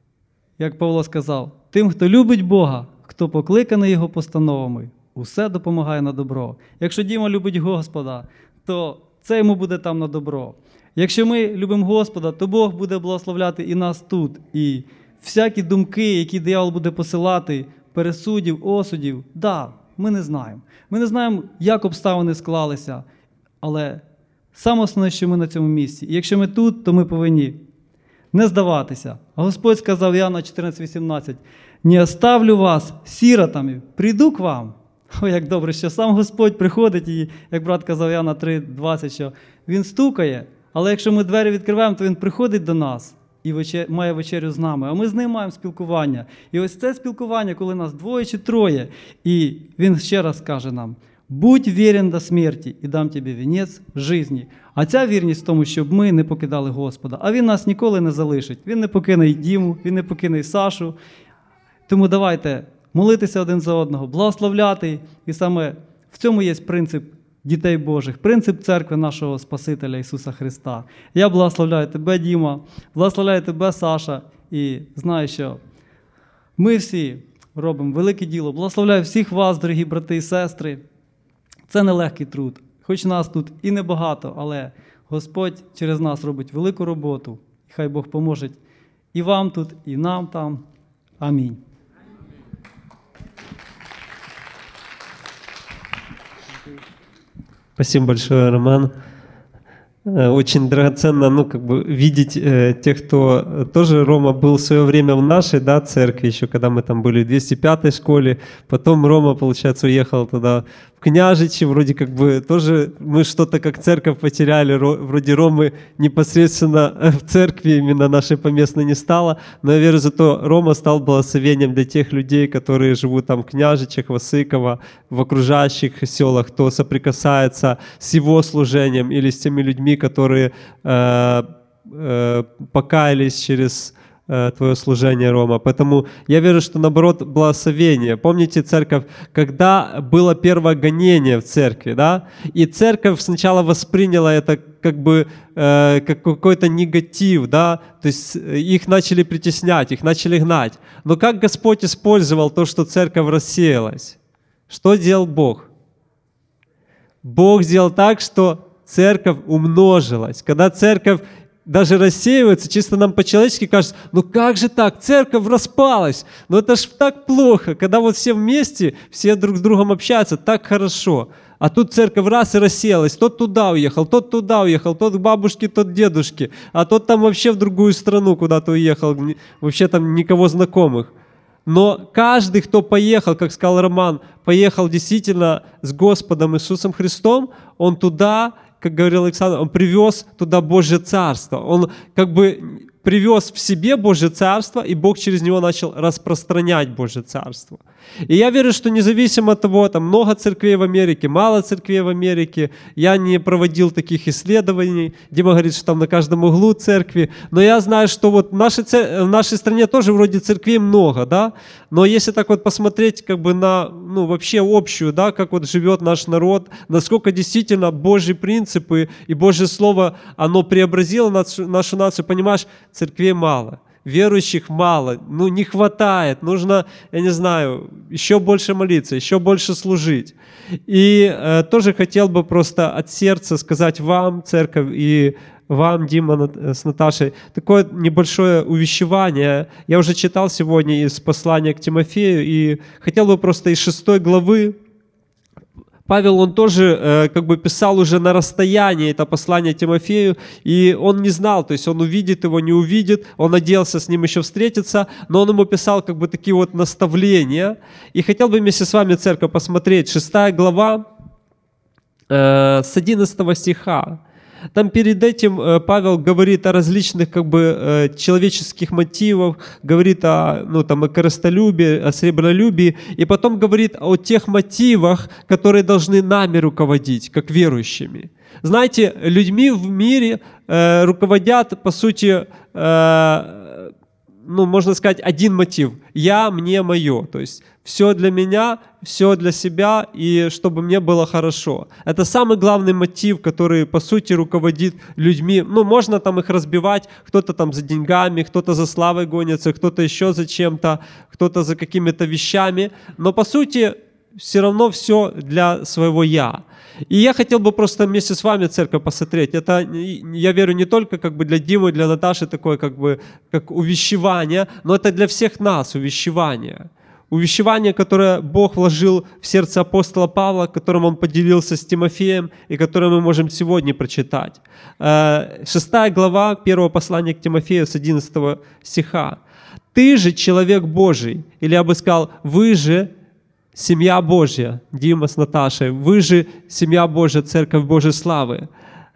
як Павло сказав, тим, хто любить Бога, хто покликаний Його постановами, усе допомагає на добро. Якщо Діма любить Господа, то це йому буде там на добро. Якщо ми любимо Господа, то Бог буде благословляти і нас тут. І всякі думки, які диявол буде посилати, пересудів, осудів, да, ми не знаємо. Ми не знаємо, як обставини склалися, але саме основне, що ми на цьому місці. І якщо ми тут, то ми повинні не здаватися. А Господь сказав Іоанна чотирнадцять вісімнадцять, «Не оставлю вас сиротами, прийду к вам». О, як добре, що сам Господь приходить, і, як брат казав Іоанна три двадцять, що Він стукає, але якщо ми двері відкриваємо, то Він приходить до нас і вечер... має вечерю з нами, а ми з ним маємо спілкування. І ось це спілкування, коли нас двоє чи троє, і Він ще раз каже нам, «Будь вірен до смерті, і дам тобі вінець жизни». А ця вірність в тому, щоб ми не покидали Господа. А Він нас ніколи не залишить. Він не покине і Діму, Він не покине і Сашу. Тому давайте молитися один за одного, благословляти. І саме в цьому є принцип дітей Божих, принцип церкви нашого Спасителя Ісуса Христа. Я благословляю тебе, Діма, благословляю тебе, Саша, і знаю, що ми всі робимо велике діло. Благословляю всіх вас, дорогі брати і сестри. Це нелегкий труд. Хоч нас тут і небагато, але Господь через нас робить велику роботу. І хай Бог поможе і вам тут, і нам там. Амінь. Спасибо большое, Роман. Очень драгоценно, ну, как бы видеть э, тех, кто тоже, Рома был в свое время в нашей, да, церкви, еще когда мы там были в двести пятой школе, потом Рома, получается, уехал туда в Княжичи, вроде как бы тоже мы что-то как церковь потеряли, вроде Ромы непосредственно в церкви именно нашей поместной не стало, но я верю, зато Рома стал благословением для тех людей, которые живут там в Княжичах, Васыково, в окружающих селах, кто соприкасается с его служением или с теми людьми, которые э, э, покаялись через э, твое служение, Рома. Поэтому я верю, что наоборот благословение. Помните, церковь, когда было первое гонение в церкви, да, и церковь сначала восприняла это как бы э, как какой-то негатив, да, то есть их начали притеснять, их начали гнать. Но как Господь использовал то, что церковь рассеялась? Что делал Бог? Бог сделал так, что церковь умножилась. Когда церковь даже рассеивается, чисто нам по-человечески кажется, ну как же так, церковь распалась, ну это ж так плохо, когда вот все вместе, все друг с другом общаются, так хорошо. А тут церковь раз и рассеялась, тот туда уехал, тот туда уехал, тот к бабушке, тот к дедушке, а тот там вообще в другую страну куда-то уехал, вообще там никого знакомых. Но каждый, кто поехал, как сказал Роман, поехал действительно с Господом Иисусом Христом, он туда, как говорил Александр, он привез туда Божье Царство. Он как бы привез в себе Божье Царство, и Бог через него начал распространять Божье Царство. И я верю, что независимо от того, там много церквей в Америке, мало церквей в Америке, я не проводил таких исследований. Дима говорит, что там на каждом углу церкви. Но я знаю, что вот в нашей, цер... в нашей стране тоже вроде церквей много, да? Но если так вот посмотреть как бы на, ну, вообще общую, да, как вот живет наш народ, насколько действительно Божьи принципы и Божье Слово, оно преобразило нашу, нашу нацию, понимаешь, церквей мало. Верующих мало, ну не хватает, нужно, я не знаю, еще больше молиться, еще больше служить. И э, тоже хотел бы просто от сердца сказать вам, церковь, и вам, Дима, с Наташей, такое небольшое увещевание. Я уже читал сегодня из послания к Тимофею, и хотел бы просто из шестой главы. Павел, он тоже э, как бы писал уже на расстоянии это послание Тимофею, и он не знал, то есть он увидит его, не увидит, он надеялся с ним еще встретиться, но он ему писал как бы такие вот наставления. И хотел бы вместе с вами, церковь, посмотреть шестая глава э, с одиннадцатого стиха. Там перед этим Павел говорит о различных как бы человеческих мотивах, говорит о, ну, там, о корыстолюбии, о сребролюбии, и потом говорит о тех мотивах, которые должны нами руководить, как верующими. Знаете, людьми в мире э, руководят, по сути, э, ну, можно сказать, один мотив – «я, мне, мое». То есть все для меня, все для себя, и чтобы мне было хорошо. Это самый главный мотив, который, по сути, руководит людьми. Ну, можно там их разбивать, кто-то там за деньгами, кто-то за славой гонится, кто-то еще за чем-то, кто-то за какими-то вещами. Но, по сути, все равно все для своего «я». И я хотел бы просто вместе с вами, церковь, посмотреть. Это, я верю, не только как бы для Димы, для Наташи такое как бы как увещевание, но это для всех нас увещевание. Увещевание, которое Бог вложил в сердце апостола Павла, которым он поделился с Тимофеем и которое мы можем сегодня прочитать. Шестая глава первого послания к Тимофею с одиннадцатого стиха. «Ты же человек Божий», или я бы сказал, «Вы же семья Божья», Дима с Наташей, «Вы же семья Божья, церковь Божьей славы.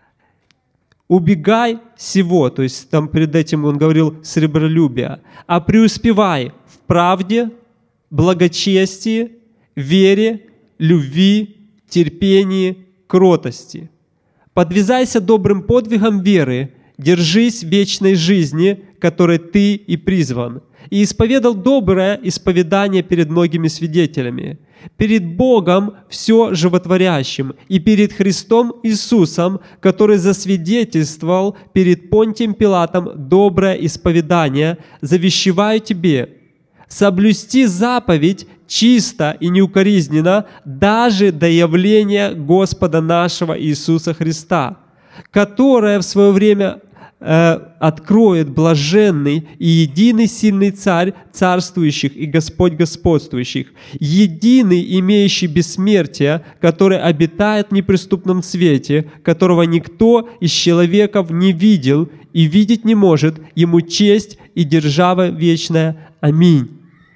Убегай всего», то есть там перед этим он говорил «сребролюбия», «а преуспевай в правде, благочестии, вере, любви, терпении, кротости. Подвязайся добрым подвигом веры, держись вечной жизни, которой ты и призван, и исповедал доброе исповедание перед многими свидетелями, перед Богом все животворящим и перед Христом Иисусом, который засвидетельствовал перед Понтием Пилатом доброе исповедание, завещеваю тебе соблюсти заповедь чисто и неукоризненно даже до явления Господа нашего Иисуса Христа, которое в свое время э, откроет блаженный и единый сильный Царь царствующих и Господь господствующих, единый, имеющий бессмертие, который обитает в неприступном свете, которого никто из человеков не видел и видеть не может, ему честь и держава вечная. Аминь».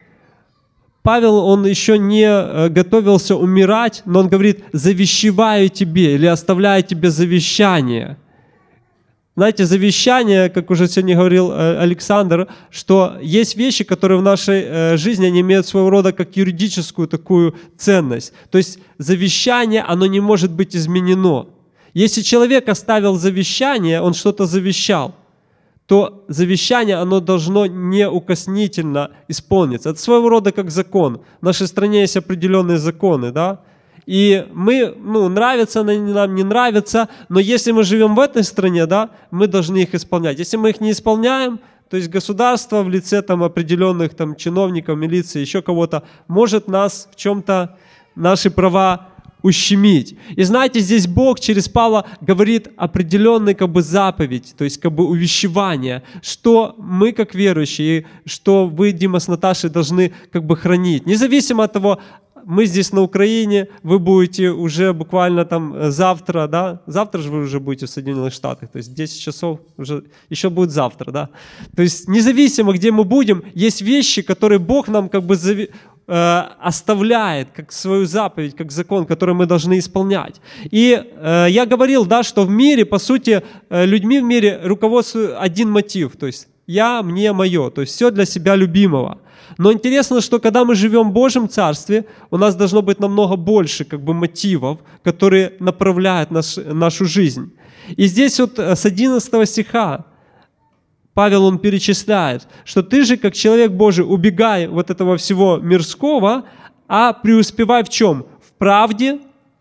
Павел, он еще не готовился умирать, но он говорит: «завещеваю тебе» или «оставляю тебе завещание». Знаете, завещание, как уже сегодня говорил Александр, что есть вещи, которые в нашей жизни, они имеют своего рода как юридическую такую ценность. То есть завещание, оно не может быть изменено. Если человек оставил завещание, он что-то завещал, то завещание, оно должно неукоснительно исполниться. Это своего рода как закон. В нашей стране есть определенные законы, да? И мы, ну, нравится они нам, не нравится, но если мы живем в этой стране, да, мы должны их исполнять. Если мы их не исполняем, то есть государство в лице там определенных там чиновников, милиции, еще кого-то, может нас в чем-то, наши права ущемить. И знаете, здесь Бог через Павла говорит определенный как бы заповедь, то есть как бы увещевание, что мы как верующие, что вы, Дима, с Наташей должны как бы хранить. Независимо от того, мы здесь на Украине, вы будете уже буквально там завтра, да, завтра же вы уже будете в Соединенных Штатах, то есть десять часов уже, еще будет завтра, да. То есть независимо, где мы будем, есть вещи, которые Бог нам как бы зави, э, оставляет, как свою заповедь, как закон, который мы должны исполнять. И э, я говорил, да, что в мире, по сути, э, людьми в мире руководствует один мотив, то есть я, мне, мое, то есть все для себя любимого. Но интересно, что когда мы живем в Божьем Царстве, у нас должно быть намного больше как бы мотивов, которые направляют наш, нашу жизнь. И здесь вот с одиннадцатого стиха Павел, он перечисляет, что ты же, как человек Божий, убегай вот этого всего мирского, а преуспевай в чем? В правде,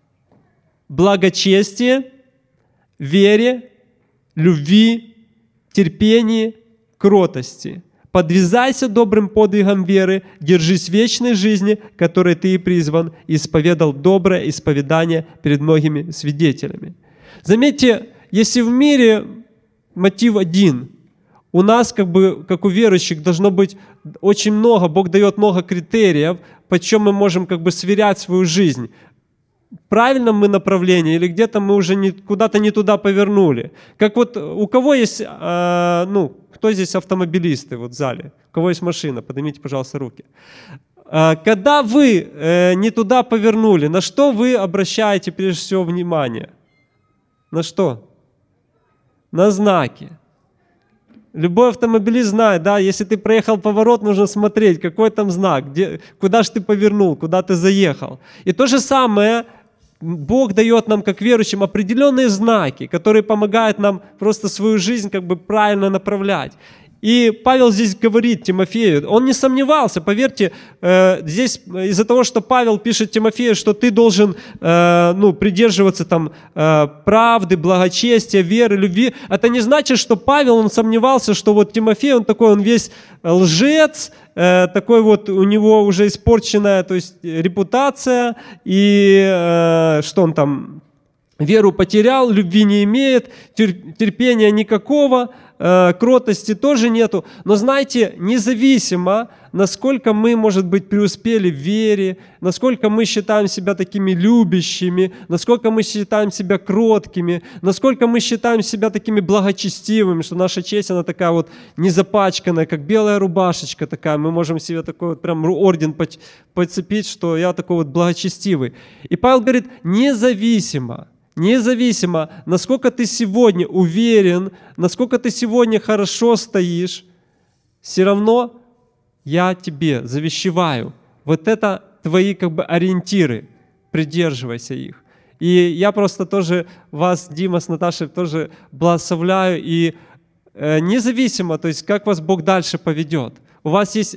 благочестии, вере, любви, терпении, кротости. Подвязайся добрым подвигом веры, держись вечной жизни, которой ты и призван, и исповедал доброе исповедание перед многими свидетелями. Заметьте, если в мире мотив один, у нас, как бы, как у верующих, должно быть очень много, Бог дает много критериев, по чем мы можем как бы сверять свою жизнь. В правильном мы направлении или где-то мы уже не, куда-то не туда повернули. Как вот у кого есть, э, ну, кто здесь автомобилисты вот в зале? У кого есть машина? Поднимите, пожалуйста, руки. Э, когда вы э, не туда повернули, на что вы обращаете прежде всего внимание? На что? На знаки. Любой автомобилист знает, да, если ты проехал поворот, нужно смотреть, какой там знак, где, куда же ты повернул, куда ты заехал. И то же самое Бог дает нам, как верующим, определенные знаки, которые помогают нам просто свою жизнь как бы правильно направлять. И Павел здесь говорит Тимофею, он не сомневался, поверьте, здесь из-за того, что Павел пишет Тимофею, что ты должен ну, придерживаться там, правды, благочестия, веры, любви, это не значит, что Павел, он сомневался, что вот Тимофей, он такой, он весь лжец, такой вот у него уже испорченная, то есть репутация, и что он там, веру потерял, любви не имеет, терпения никакого, кротости тоже нету. Но знаете, независимо, насколько мы, может быть, преуспели в вере, насколько мы считаем себя такими любящими, насколько мы считаем себя кроткими, насколько мы считаем себя такими благочестивыми, что наша честь, она такая вот незапачканная, как белая рубашечка такая, мы можем себе такой вот прям орден подцепить, что я такой вот благочестивый. И Павел говорит, независимо, Независимо, насколько ты сегодня уверен, насколько ты сегодня хорошо стоишь, все равно я тебе завещеваю. Вот это твои как бы ориентиры, придерживайся их. И я просто тоже вас, Дима, с Наташей тоже благословляю. И э, независимо, то есть как вас Бог дальше поведет, у вас есть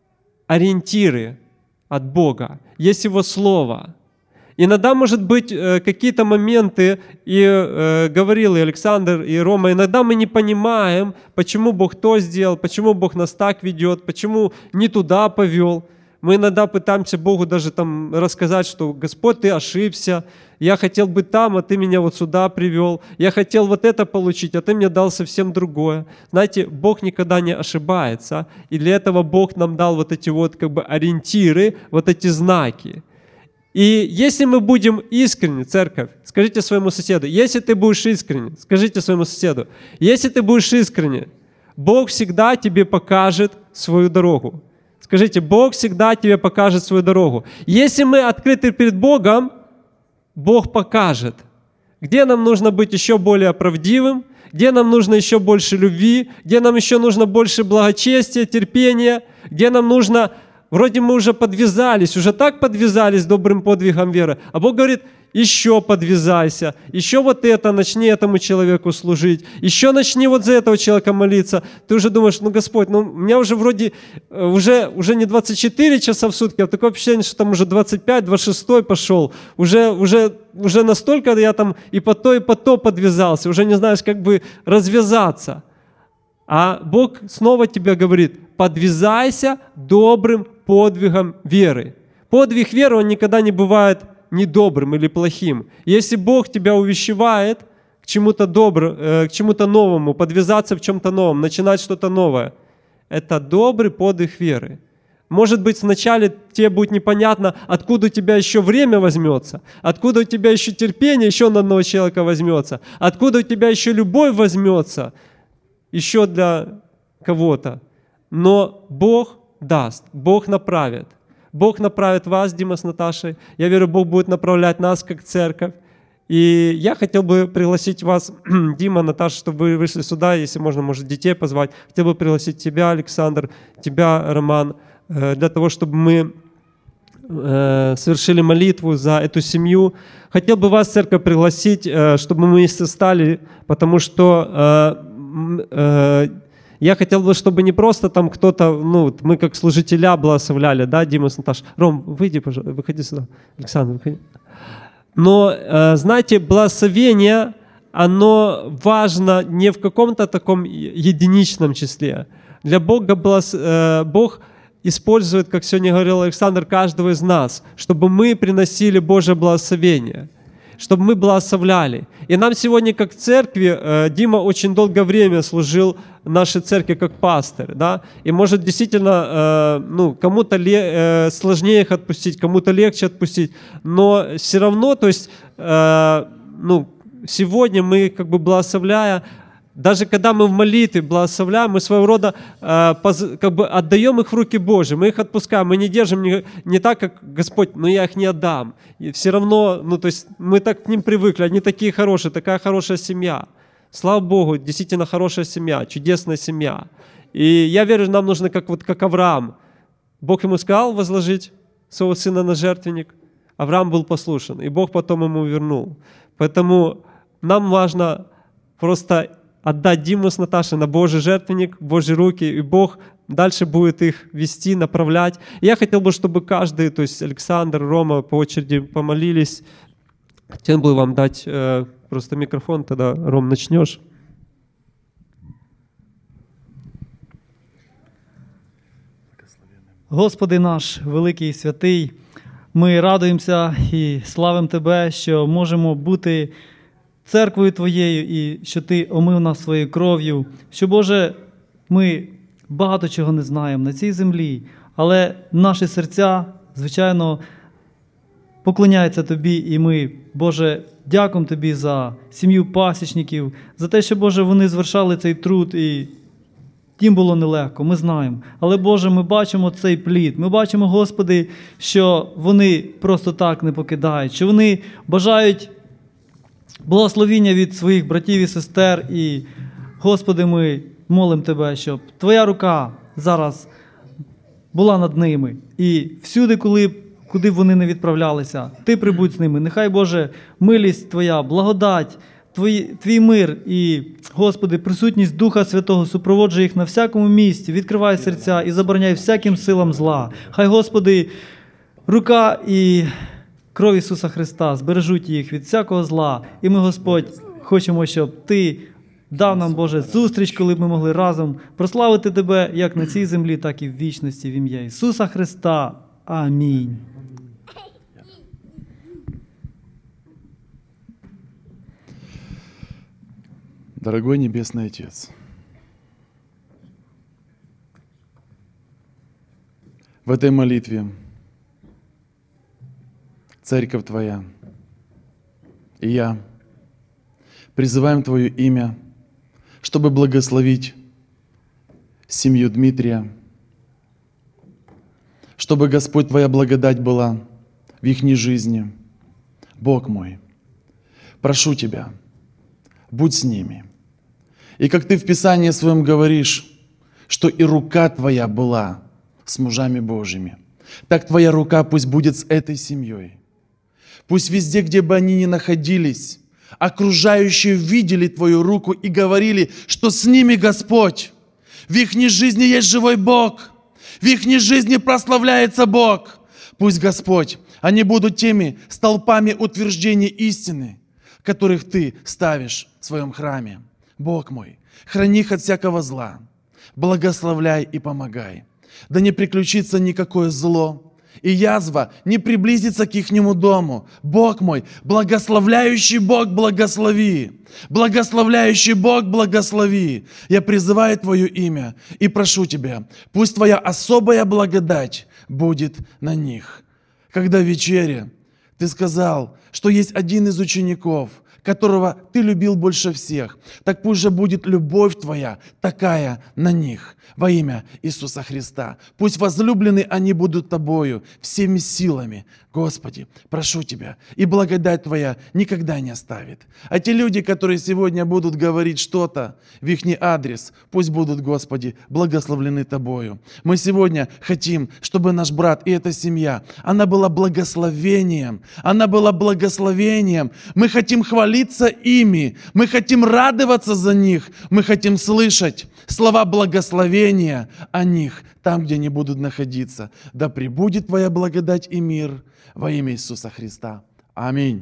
ориентиры от Бога, есть Его Слово. Иногда, может быть, какие-то моменты, и э, говорил и Александр, и Рома, иногда мы не понимаем, почему Бог то сделал, почему Бог нас так ведет, почему не туда повел. Мы иногда пытаемся Богу даже там рассказать, что «Господь, ты ошибся, я хотел быть там, а ты меня вот сюда привел, я хотел вот это получить, а ты мне дал совсем другое». Знаете, Бог никогда не ошибается, и для этого Бог нам дал вот эти вот как бы ориентиры, вот эти знаки. И если мы будем искренни, церковь, скажите своему соседу, если ты будешь искренне, скажите своему соседу, если ты будешь искренне, Бог всегда тебе покажет свою дорогу. Скажите, Бог всегда тебе покажет свою дорогу. Если мы открыты перед Богом, Бог покажет, где нам нужно быть еще более правдивым, где нам нужно еще больше любви, где нам еще нужно больше благочестия, терпения, где нам нужно... Вроде мы уже подвязались, уже так подвязались добрым подвигом веры. А Бог говорит, еще подвязайся, еще вот это, начни этому человеку служить, еще начни вот за этого человека молиться. Ты уже думаешь, ну, Господь, ну, у меня уже вроде, уже, уже не двадцать четыре часа в сутки, а такое впечатление, что там уже двадцать пять, двадцать шесть пошел. Уже, уже, уже настолько я там и по то, и по то подвязался, уже не знаешь, как бы развязаться. А Бог снова тебе говорит, подвязайся добрым подвигом веры. Подвиг веры, он никогда не бывает недобрым или плохим. Если Бог тебя увещевает к чему-то доброму, к чему-то новому, подвязаться в чем-то новом, начинать что-то новое, это добрый подвиг веры. Может быть, вначале тебе будет непонятно, откуда у тебя еще время возьмется, откуда у тебя еще терпение еще на одного человека возьмется, откуда у тебя еще любовь возьмется, еще для кого-то. Но Бог даст, Бог направит. Бог направит вас, Дима с Наташей. Я верю, Бог будет направлять нас как церковь. И я хотел бы пригласить вас, Дима, Наташа, чтобы вы вышли сюда, если можно, может, детей позвать. Хотел бы пригласить тебя, Александр, тебя, Роман, для того, чтобы мы совершили молитву за эту семью. Хотел бы вас, церковь, пригласить, чтобы мы вместе стали, потому что я хотел бы, чтобы не просто там кто-то, ну, мы как служителя благословляли, да, Дима с Наташей. Ром, выйди, пожалуйста, выходи сюда. Александр, выходи. Но, знаете, благословение, оно важно не в каком-то таком единичном числе. Для Бога Бог использует, как сегодня говорил Александр, каждого из нас, чтобы мы приносили Божье благословение, чтобы мы благословляли. И нам сегодня, как церкви, Дима очень долгое время служил в нашей церкви как пастор, да, и может действительно, ну, кому-то сложнее их отпустить, кому-то легче отпустить, но все равно, то есть, ну, сегодня мы, как бы благословляя, даже когда мы в молитве благословляем, мы своего рода э, поз, как бы отдаем их в руки Божьи, мы их отпускаем, мы не держим не, не так, как Господь, но я их не отдам. И все равно, ну то есть мы так к ним привыкли, они такие хорошие, такая хорошая семья. Слава Богу, действительно хорошая семья, чудесная семья. И я верю, нам нужно, как, вот, как Авраам. Бог ему сказал возложить своего сына на жертвенник, Авраам был послушен, и Бог потом ему вернул. Поэтому нам важно просто отдать Диму с Наташей на Божий жертвенник, в Божьи руки, и Бог дальше будет их вести, направлять. И я хотел бы, чтобы каждый, то есть Александр, Рома по очереди помолились. Хотел бы вам дать э, просто микрофон, тогда, Ром, начнешь. Господи наш, великий і святий, ми радуємося і славимо Тебе, що можемо бути церквою Твоєю і що Ти омив нас своєю кров'ю, що, Боже, ми багато чого не знаємо на цій землі, але наші серця, звичайно, поклоняються Тобі, і ми, Боже, дякуємо Тобі за сім'ю пасічників, за те, що, Боже, вони звершали цей труд, і їм було нелегко, ми знаємо. Але, Боже, ми бачимо цей плід, ми бачимо, Господи, що вони просто так не покидають, що вони бажають благословіння від своїх братів і сестер. І, Господи, ми молимо Тебе, щоб Твоя рука зараз була над ними. І всюди, коли, куди б вони не відправлялися, Ти прибудь з ними. Нехай, Боже, милість Твоя, благодать, Твій, Твій мир і, Господи, присутність Духа Святого супроводжує їх на всякому місці, відкривай серця і забороняй всяким силам зла. Хай, Господи, рука і кров Ісуса Христа збережуть їх від всякого зла. І ми, Господь, хочемо, щоб Ти дав нам, Боже, зустріч, коли б ми могли разом прославити Тебе як на цій землі, так і в вічності в ім'я Ісуса Христа. Амінь. Дорогой Небесный Отец, в этой молитве Церковь Твоя и я призываем Твое имя, чтобы благословить семью Дмитрия, чтобы, Господь, Твоя благодать была в их жизни. Бог мой, прошу Тебя, будь с ними. И как Ты в Писании Своем говоришь, что и рука Твоя была с мужами Божьими, так Твоя рука пусть будет с этой семьей. Пусть везде, где бы они ни находились, окружающие видели Твою руку и говорили, что с ними Господь. В их жизни есть живой Бог. В их жизни прославляется Бог. Пусть, Господь, они будут теми столпами утверждения истины, которых Ты ставишь в Своем храме. Бог мой, храни их от всякого зла, благословляй и помогай. Да не приключится никакое зло, и язва не приблизится к ихнему дому. Бог мой, благословляющий Бог, благослови. Благословляющий Бог, благослови. Я призываю Твое имя и прошу Тебя, пусть Твоя особая благодать будет на них. Когда в вечере Ты сказал, что есть один из учеников, которого Ты любил больше всех, так пусть же будет любовь Твоя такая на них во имя Иисуса Христа. Пусть возлюблены они будут Тобою всеми силами. Господи, прошу Тебя, и благодать Твоя никогда не оставит. А те люди, которые сегодня будут говорить что-то в их адрес, пусть будут, Господи, благословлены Тобою. Мы сегодня хотим, чтобы наш брат и эта семья, она была благословением, она была благословением. Мы хотим хвалиться ими, мы хотим радоваться за них, мы хотим слышать слова благословения о них, там, где они будут находиться. Да пребудет Твоя благодать и мир во имя Иисуса Христа. Аминь.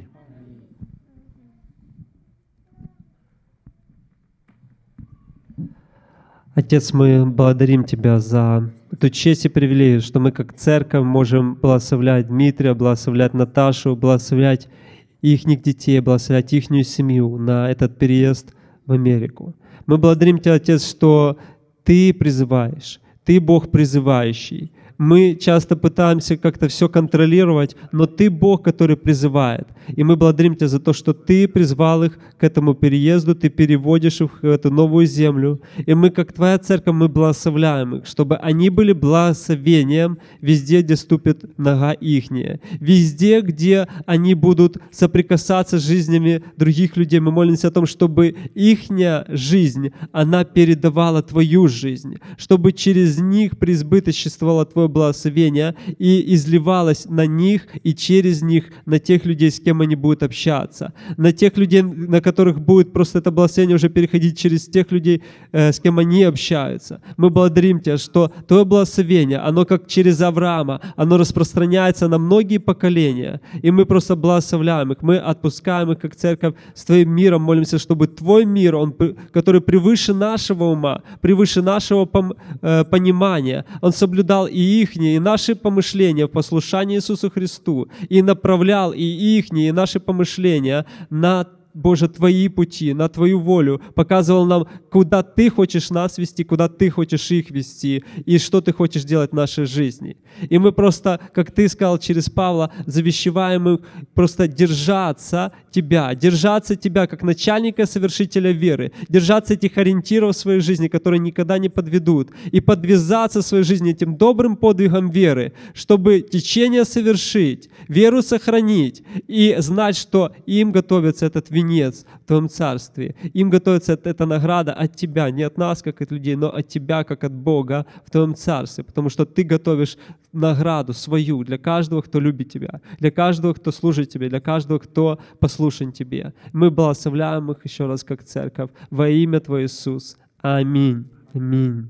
Отец, мы благодарим Тебя за эту честь и привилегию, что мы как церковь можем благословлять Дмитрия, благословлять Наташу, благословлять их детей, благословлять их семью на этот переезд в Америку. Мы благодарим Тебя, Отец, что Ты призываешь, Ты Бог призывающий. Мы часто пытаемся как-то все контролировать, но Ты Бог, который призывает. И мы благодарим Тебя за то, что Ты призвал их к этому переезду, Ты переводишь их в эту новую землю. И мы, как Твоя церковь, мы благословляем их, чтобы они были благословением везде, где ступит нога ихняя. Везде, где они будут соприкасаться с жизнями других людей. Мы молимся о том, чтобы ихняя жизнь, она передавала Твою жизнь, чтобы через них преизбыточествовало Твое благословение и изливалось на них и через них, на тех людей, с кем они будут общаться, на тех людей, на которых будет просто это благословение уже переходить через тех людей, э, с кем они общаются. Мы благодарим Тебя, что Твое благословение, оно как через Авраама, оно распространяется на многие поколения, и мы просто благословляем их, мы отпускаем их как церковь с Твоим миром, молимся, чтобы Твой мир, он, который превыше нашего ума, превыше нашего пом- э, понимания, он соблюдал и ихние, и наши помышления в послушании Иисусу Христу, и направлял и ихние, и наши помышления на, Боже, Твои пути, на Твою волю, показывал нам, куда Ты хочешь нас вести, куда Ты хочешь их вести, и что Ты хочешь делать в нашей жизни. И мы просто, как Ты сказал через Павла, завещеваем их просто держаться Тебя, держаться Тебя как начальника, совершителя веры, держаться этих ориентиров в своей жизни, которые никогда не подведут, и подвязаться в своей жизни этим добрым подвигом веры, чтобы течение совершить, веру сохранить и знать, что им готовится этот венец в Твоем Царстве, им готовится эта награда от Тебя, не от нас, как от людей, но от Тебя, как от Бога в Твоем Царстве, потому что Ты готовишь награду свою для каждого, кто любит Тебя, для каждого, кто служит Тебе, для каждого, кто послушен Тебе. Мы благословляем их еще раз как церковь во имя Твое, Иисус. Аминь. Аминь.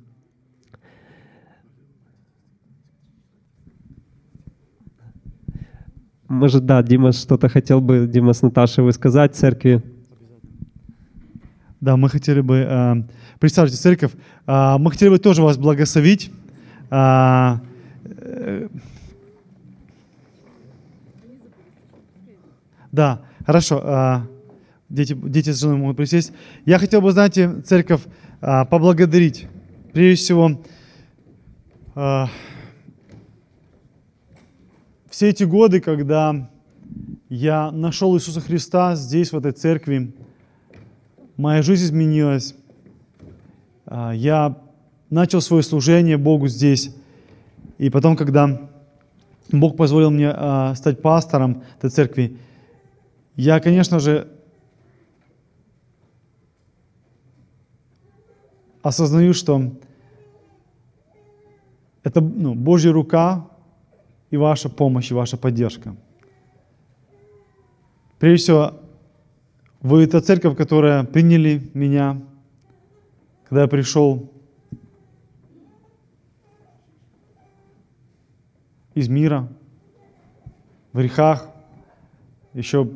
Может, да, Дима что-то хотел бы, Дима с Наташей, вы сказать церкви? Да, мы хотели бы, э, представьте, церковь, э, мы хотели бы тоже вас благословить. Э, э, да, хорошо, э, дети, дети с женой могут присесть. Я хотел бы, знаете, церковь, э, поблагодарить, прежде всего, э, все эти годы, когда я нашел Иисуса Христа здесь, в этой церкви, моя жизнь изменилась. Я начал свое служение Богу здесь. И потом, когда Бог позволил мне стать пастором этой церкви, я, конечно же, осознаю, что это, ну, Божья рука и ваша помощь, и ваша поддержка. Прежде всего, вы — это церковь, которая приняли меня, когда я пришел из мира, в грехах, еще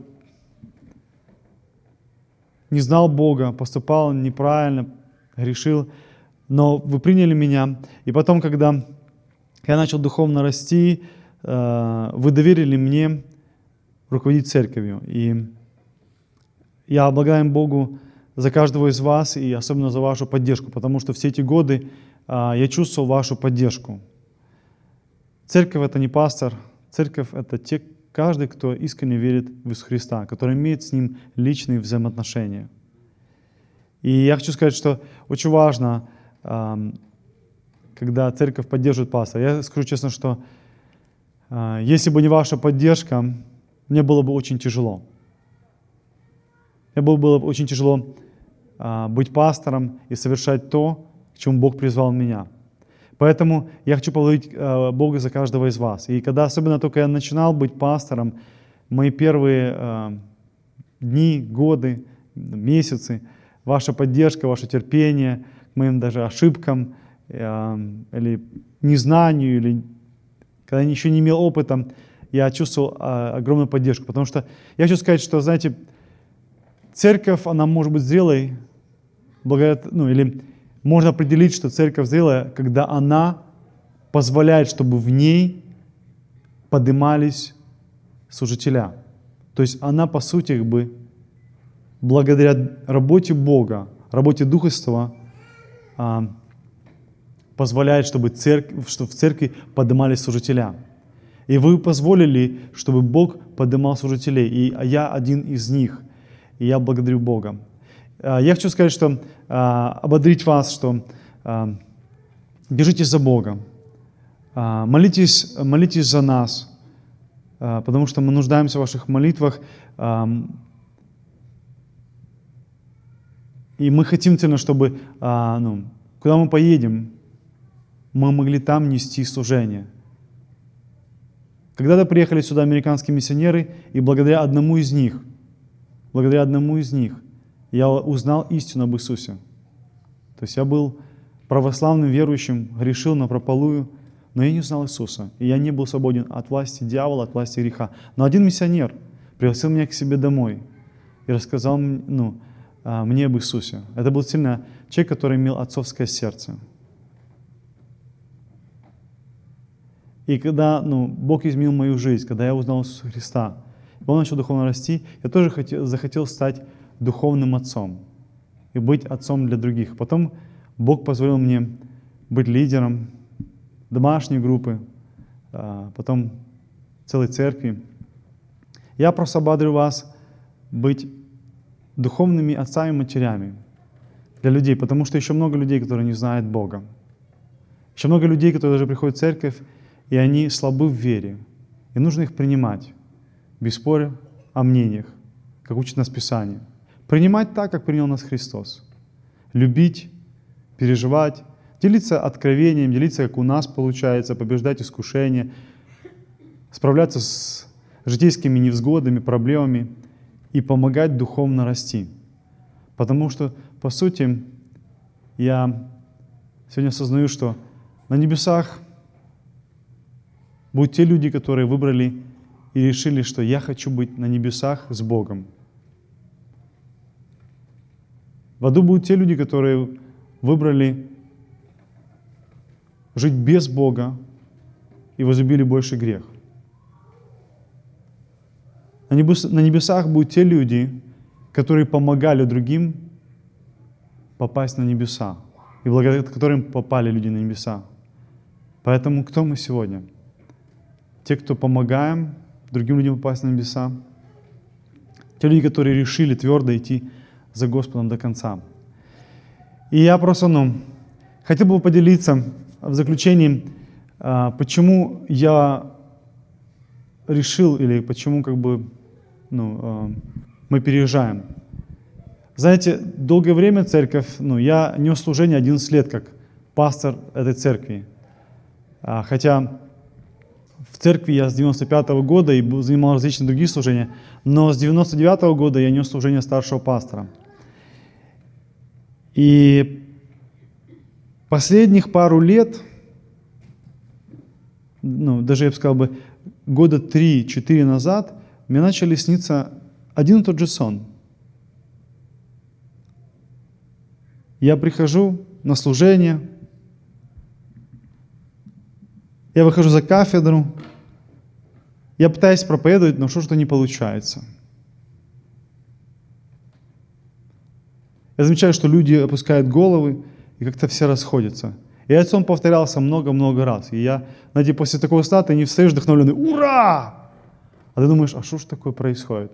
не знал Бога, поступал неправильно, грешил, но вы приняли меня. И потом, когда я начал духовно расти, э, вы доверили мне руководить церковью. И я благодарен Богу за каждого из вас и особенно за вашу поддержку, потому что все эти годы э, я чувствовал вашу поддержку. Церковь — это не пастор, церковь — это те, каждый, кто искренне верит в Иисуса Христа, который имеет с Ним личные взаимоотношения. И я хочу сказать, что очень важно, э, когда церковь поддерживает пастора. Я скажу честно, что э, если бы не ваша поддержка, мне было бы очень тяжело. Мне было бы очень тяжело э, быть пастором и совершать то, к чему Бог призвал меня. Поэтому я хочу поблагодарить э, Бога за каждого из вас. И когда особенно только я начинал быть пастором, мои первые э, дни, годы, месяцы, ваша поддержка, ваше терпение к моим даже ошибкам э, или незнанию, или когда я еще не имел опыта, я чувствовал э, огромную поддержку. Потому что я хочу сказать, что, знаете, церковь, она может быть зрелой, благодаря, ну, или можно определить, что церковь зрелая, когда она позволяет, чтобы в ней поднимались служителя. То есть она, по сути, как бы, благодаря работе Бога, работе Духовства, позволяет, чтобы, церковь, чтобы в церкви поднимались служителя. И вы позволили, чтобы Бог поднимал служителей, и я один из них. И я благодарю Бога. Я хочу сказать, что ободрить вас, что держитесь за Бога, молитесь, молитесь за нас, потому что мы нуждаемся в ваших молитвах, и мы хотим, чтобы, ну, куда мы поедем, мы могли там нести служение. Когда-то приехали сюда американские миссионеры, и благодаря одному из них, благодаря одному из них, я узнал истину об Иисусе. То есть я был православным верующим, грешил напропалую, но я не знал Иисуса. И я не был свободен от власти дьявола, от власти греха. Но один миссионер пригласил меня к себе домой и рассказал, ну, мне об Иисусе. Это был сильно человек, который имел отцовское сердце. И когда, ну, Бог изменил мою жизнь, когда я узнал Иисуса Христа, Он начал духовно расти, я тоже хотел, захотел стать духовным отцом и быть отцом для других. Потом Бог позволил мне быть лидером домашней группы, потом целой церкви. Я просто ободрю вас быть духовными отцами и матерями для людей, потому что еще много людей, которые не знают Бога. Еще много людей, которые даже приходят в церковь, и они слабы в вере. И нужно их принимать, без спора о мнениях, как учит нас Писание. Принимать так, как принял нас Христос. Любить, переживать, делиться откровением, делиться, как у нас получается, побеждать искушения, справляться с житейскими невзгодами, проблемами и помогать духовно расти. Потому что, по сути, я сегодня осознаю, что на небесах будут те люди, которые выбрали и решили, что я хочу быть на небесах с Богом. В аду будут те люди, которые выбрали жить без Бога и возлюбили больше грех. На небесах будут те люди, которые помогали другим попасть на небеса, и благодаря которым попали люди на небеса. Поэтому кто мы сегодня? Те, кто помогаем другим людям попасть на небеса, те люди, которые решили твердо идти за Господом до конца. И я просто, ну, хотел бы поделиться в заключении, почему я решил, или почему как бы, ну, мы переезжаем. Знаете, долгое время церковь, ну, я нес служение одиннадцать лет как пастор этой церкви. Хотя в церкви я с девяносто пятого года и занимал различные другие служения, но с девяносто девятого года я нес служение старшего пастора. И последних пару лет, ну, даже я бы сказал бы, года три-четыре назад, мне начали сниться один и тот же сон. Я прихожу на служение, я выхожу за кафедру, Я пытаюсь проповедовать, но что-то не получается. Я замечаю, что люди опускают головы, и как-то все расходятся. И этот сон повторялся много-много раз. И я, знаете, после такого сна ты не встаешь вдохновленный «Ура!», а ты думаешь, а что ж такое происходит?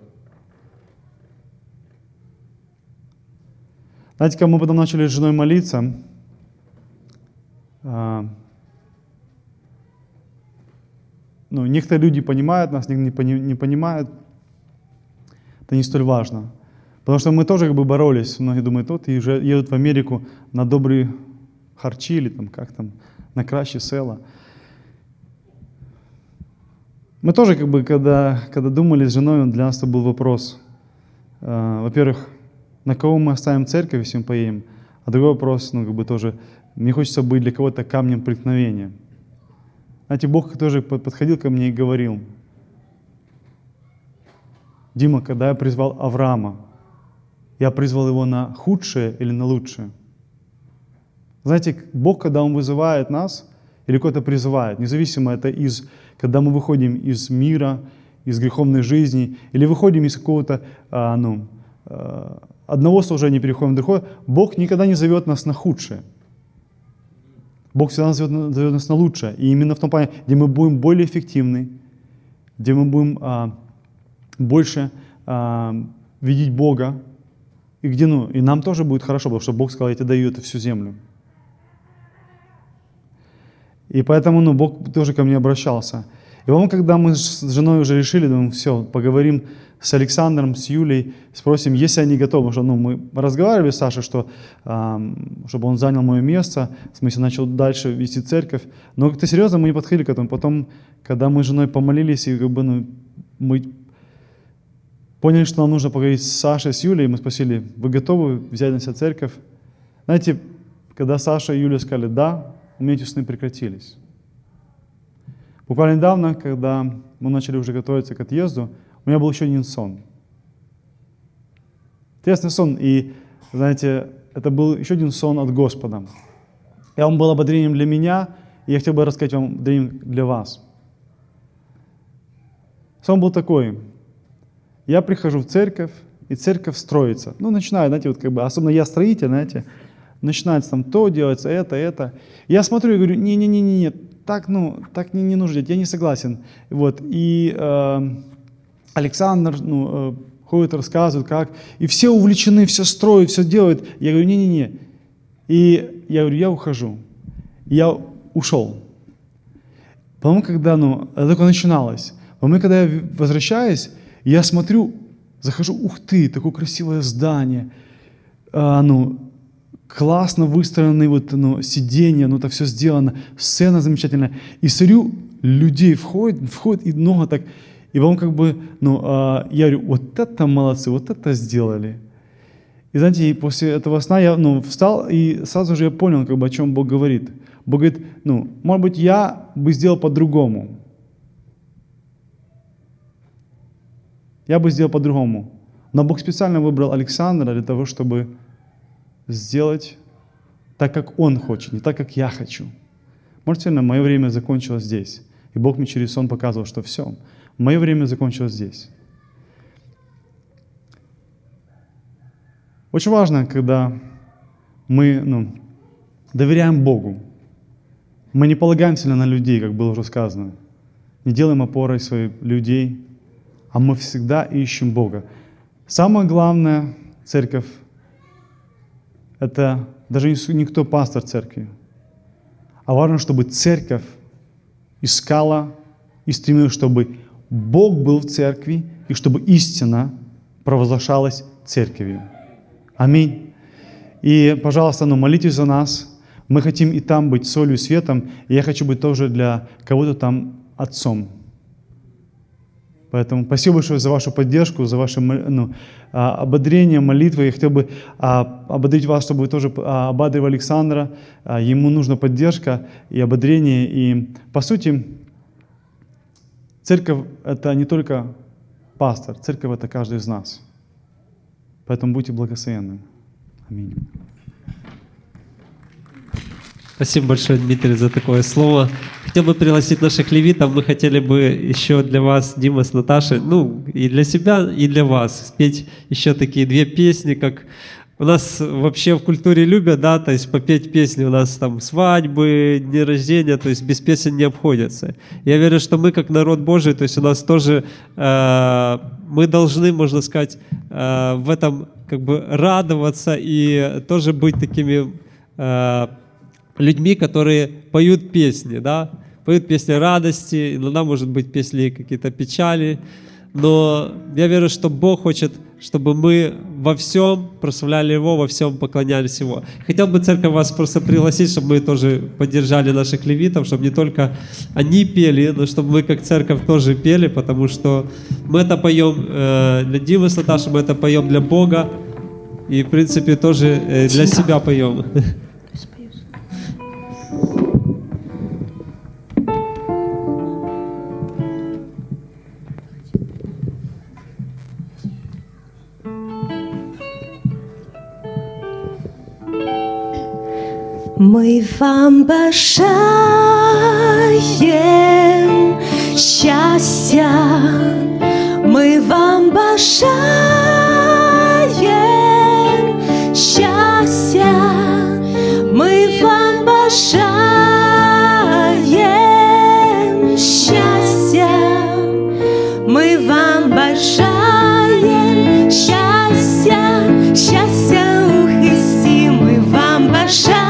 Знаете, когда мы потом начали с женой молиться, а, ну, некоторые люди понимают нас, некоторые не понимают. Это не столь важно. Потому что мы тоже как бы боролись. Многие думают, вот и уже едут в Америку на добрые харчи или там, как там, на кращие села. Мы тоже как бы, когда, когда думали с женой, для нас это был вопрос. Э, во-первых, на кого мы оставим церковь, если мы поедем? А другой вопрос, ну как бы тоже, мне хочется быть для кого-то камнем преткновения. Знаете, Бог тоже подходил ко мне и говорил: Дима, когда я призвал Авраама, я призвал его на худшее или на лучшее? Знаете, Бог, когда Он вызывает нас, или кого-то призывает, независимо это из, когда мы выходим из мира, из греховной жизни, или выходим из какого-то, а, ну, а, одного служения, переходим в другое, Бог никогда не зовет нас на худшее. Бог всегда зовет, зовет нас на лучшее. И именно в том плане, где мы будем более эффективны, где мы будем а, больше а, видеть Бога, и где, ну, и нам тоже будет хорошо, потому что Бог сказал, я тебе даю эту всю землю. И поэтому, ну, Бог тоже ко мне обращался. И потом, когда мы с женой уже решили, думаем, все, поговорим с Александром, с Юлей, спросим, если они готовы. Потому что, ну, мы разговаривали с Сашей, что, э, чтобы он занял мое место, в смысле, начал дальше вести церковь. Но как-то серьезно мы не подходили к этому. Потом, когда мы с женой помолились, и как бы, ну, мы поняли, что нам нужно поговорить с Сашей, с Юлей, мы спросили, вы готовы взять на себя церковь? Знаете, когда Саша и Юля сказали «да», у меня эти сны прекратились. Буквально недавно, когда мы начали уже готовиться к отъезду, у меня был еще один сон. Интересный сон, и, знаете, это был еще один сон от Господа. И он был ободрением для меня, и я хотел бы рассказать вам ободрением для вас. Сон был такой. Я прихожу в церковь, и церковь строится. Ну, начинаю, знаете, вот как бы, особенно я строитель, знаете, начинается там то, делается это, это. Я смотрю и говорю, не-не-не-не, так, ну, так не, не нужно делать, я не согласен. Вот, и э, Александр, ну, э, ходит, рассказывает, как, и все увлечены, все строят, все делают. Я говорю, не-не-не. И я говорю, я ухожу. Я ушел. Потом, когда, ну, это только начиналось, потом, когда я возвращаюсь, я смотрю, захожу, ух ты, такое красивое здание, а, ну, классно выстроенные вот, ну, сиденья, ну, так все сделано, сцена замечательная. И смотрю, людей входит, входит и много так. И потом как бы, ну, а, я говорю, вот это молодцы, вот это сделали. И знаете, и после этого сна я, ну, встал, и сразу же я понял, как бы, о чем Бог говорит. Бог говорит, ну, может быть, я бы сделал по-другому. Я бы сделал по-другому. Но Бог специально выбрал Александра для того, чтобы сделать так, как Он хочет, не так, как я хочу. Может, сильно, мое время закончилось здесь. И Бог мне через сон показывал, что все, мое время закончилось здесь. Очень важно, когда мы, ну, доверяем Богу. Мы не полагаемся на людей, как было уже сказано. Не делаем опорой своих людей, а мы всегда ищем Бога. Самое главное, церковь, это даже не кто пастор церкви, а важно, чтобы церковь искала и стремилась, чтобы Бог был в церкви и чтобы истина провозглашалась церковью. Аминь. И, пожалуйста, ну, молитесь за нас. Мы хотим и там быть солью и светом, и я хочу быть тоже для кого-то там отцом. Поэтому спасибо большое за вашу поддержку, за ваше, ну, ободрение, молитвы. Я хотел бы ободрить вас, чтобы вы тоже ободривали Александра. Ему нужна поддержка и ободрение. И, по сути, церковь — это не только пастор, церковь — это каждый из нас. Поэтому будьте благословенны. Аминь. Спасибо большое, Дмитрий, за такое слово. хотел бы пригласить наших левитов. Мы хотели бы еще для вас, Дима с Наташей, ну и для себя, и для вас, спеть еще такие две песни, как у нас вообще в культуре любят, да, то есть попеть песни, у нас там свадьбы, дни рождения, то есть без песен не обходятся. Я верю, что мы как народ Божий, то есть у нас тоже, э, мы должны, можно сказать, э, в этом как бы радоваться и тоже быть такими э, людьми, которые поют песни, да, поют песни радости, иногда, может быть, песни какие-то печали, но я верю, что Бог хочет, чтобы мы во всем прославляли Его, во всем поклонялись Его. Хотел бы, церковь, вас просто пригласить, чтобы мы тоже поддержали наших левитов, чтобы не только они пели, но чтобы мы как церковь тоже пели, потому что мы это поем э, для Димы с Наташей, мы это поем для Бога и, в принципе, тоже э, для себя поем. Мы вам бажаем счастья, мы вам бажаем счастья, мы вам бажаем счастья, мы вам бажаем счастья, счастья у Христе, мы вам бажаем.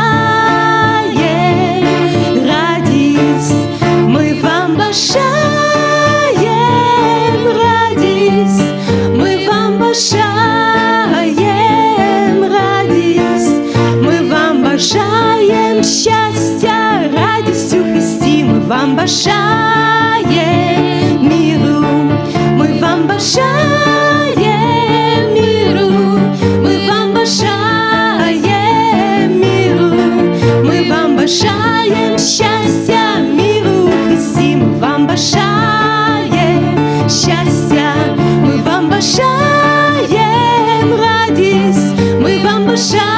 Бажаем счастья, радостью Христи, мы вам бажаем миру, мы вам бажаем миру, мы вам бажаем миру, мы вам бажаем счастья, миру Христи, мы вам бажаем счастья, мы вам бажаем радость, мы вам бажаем.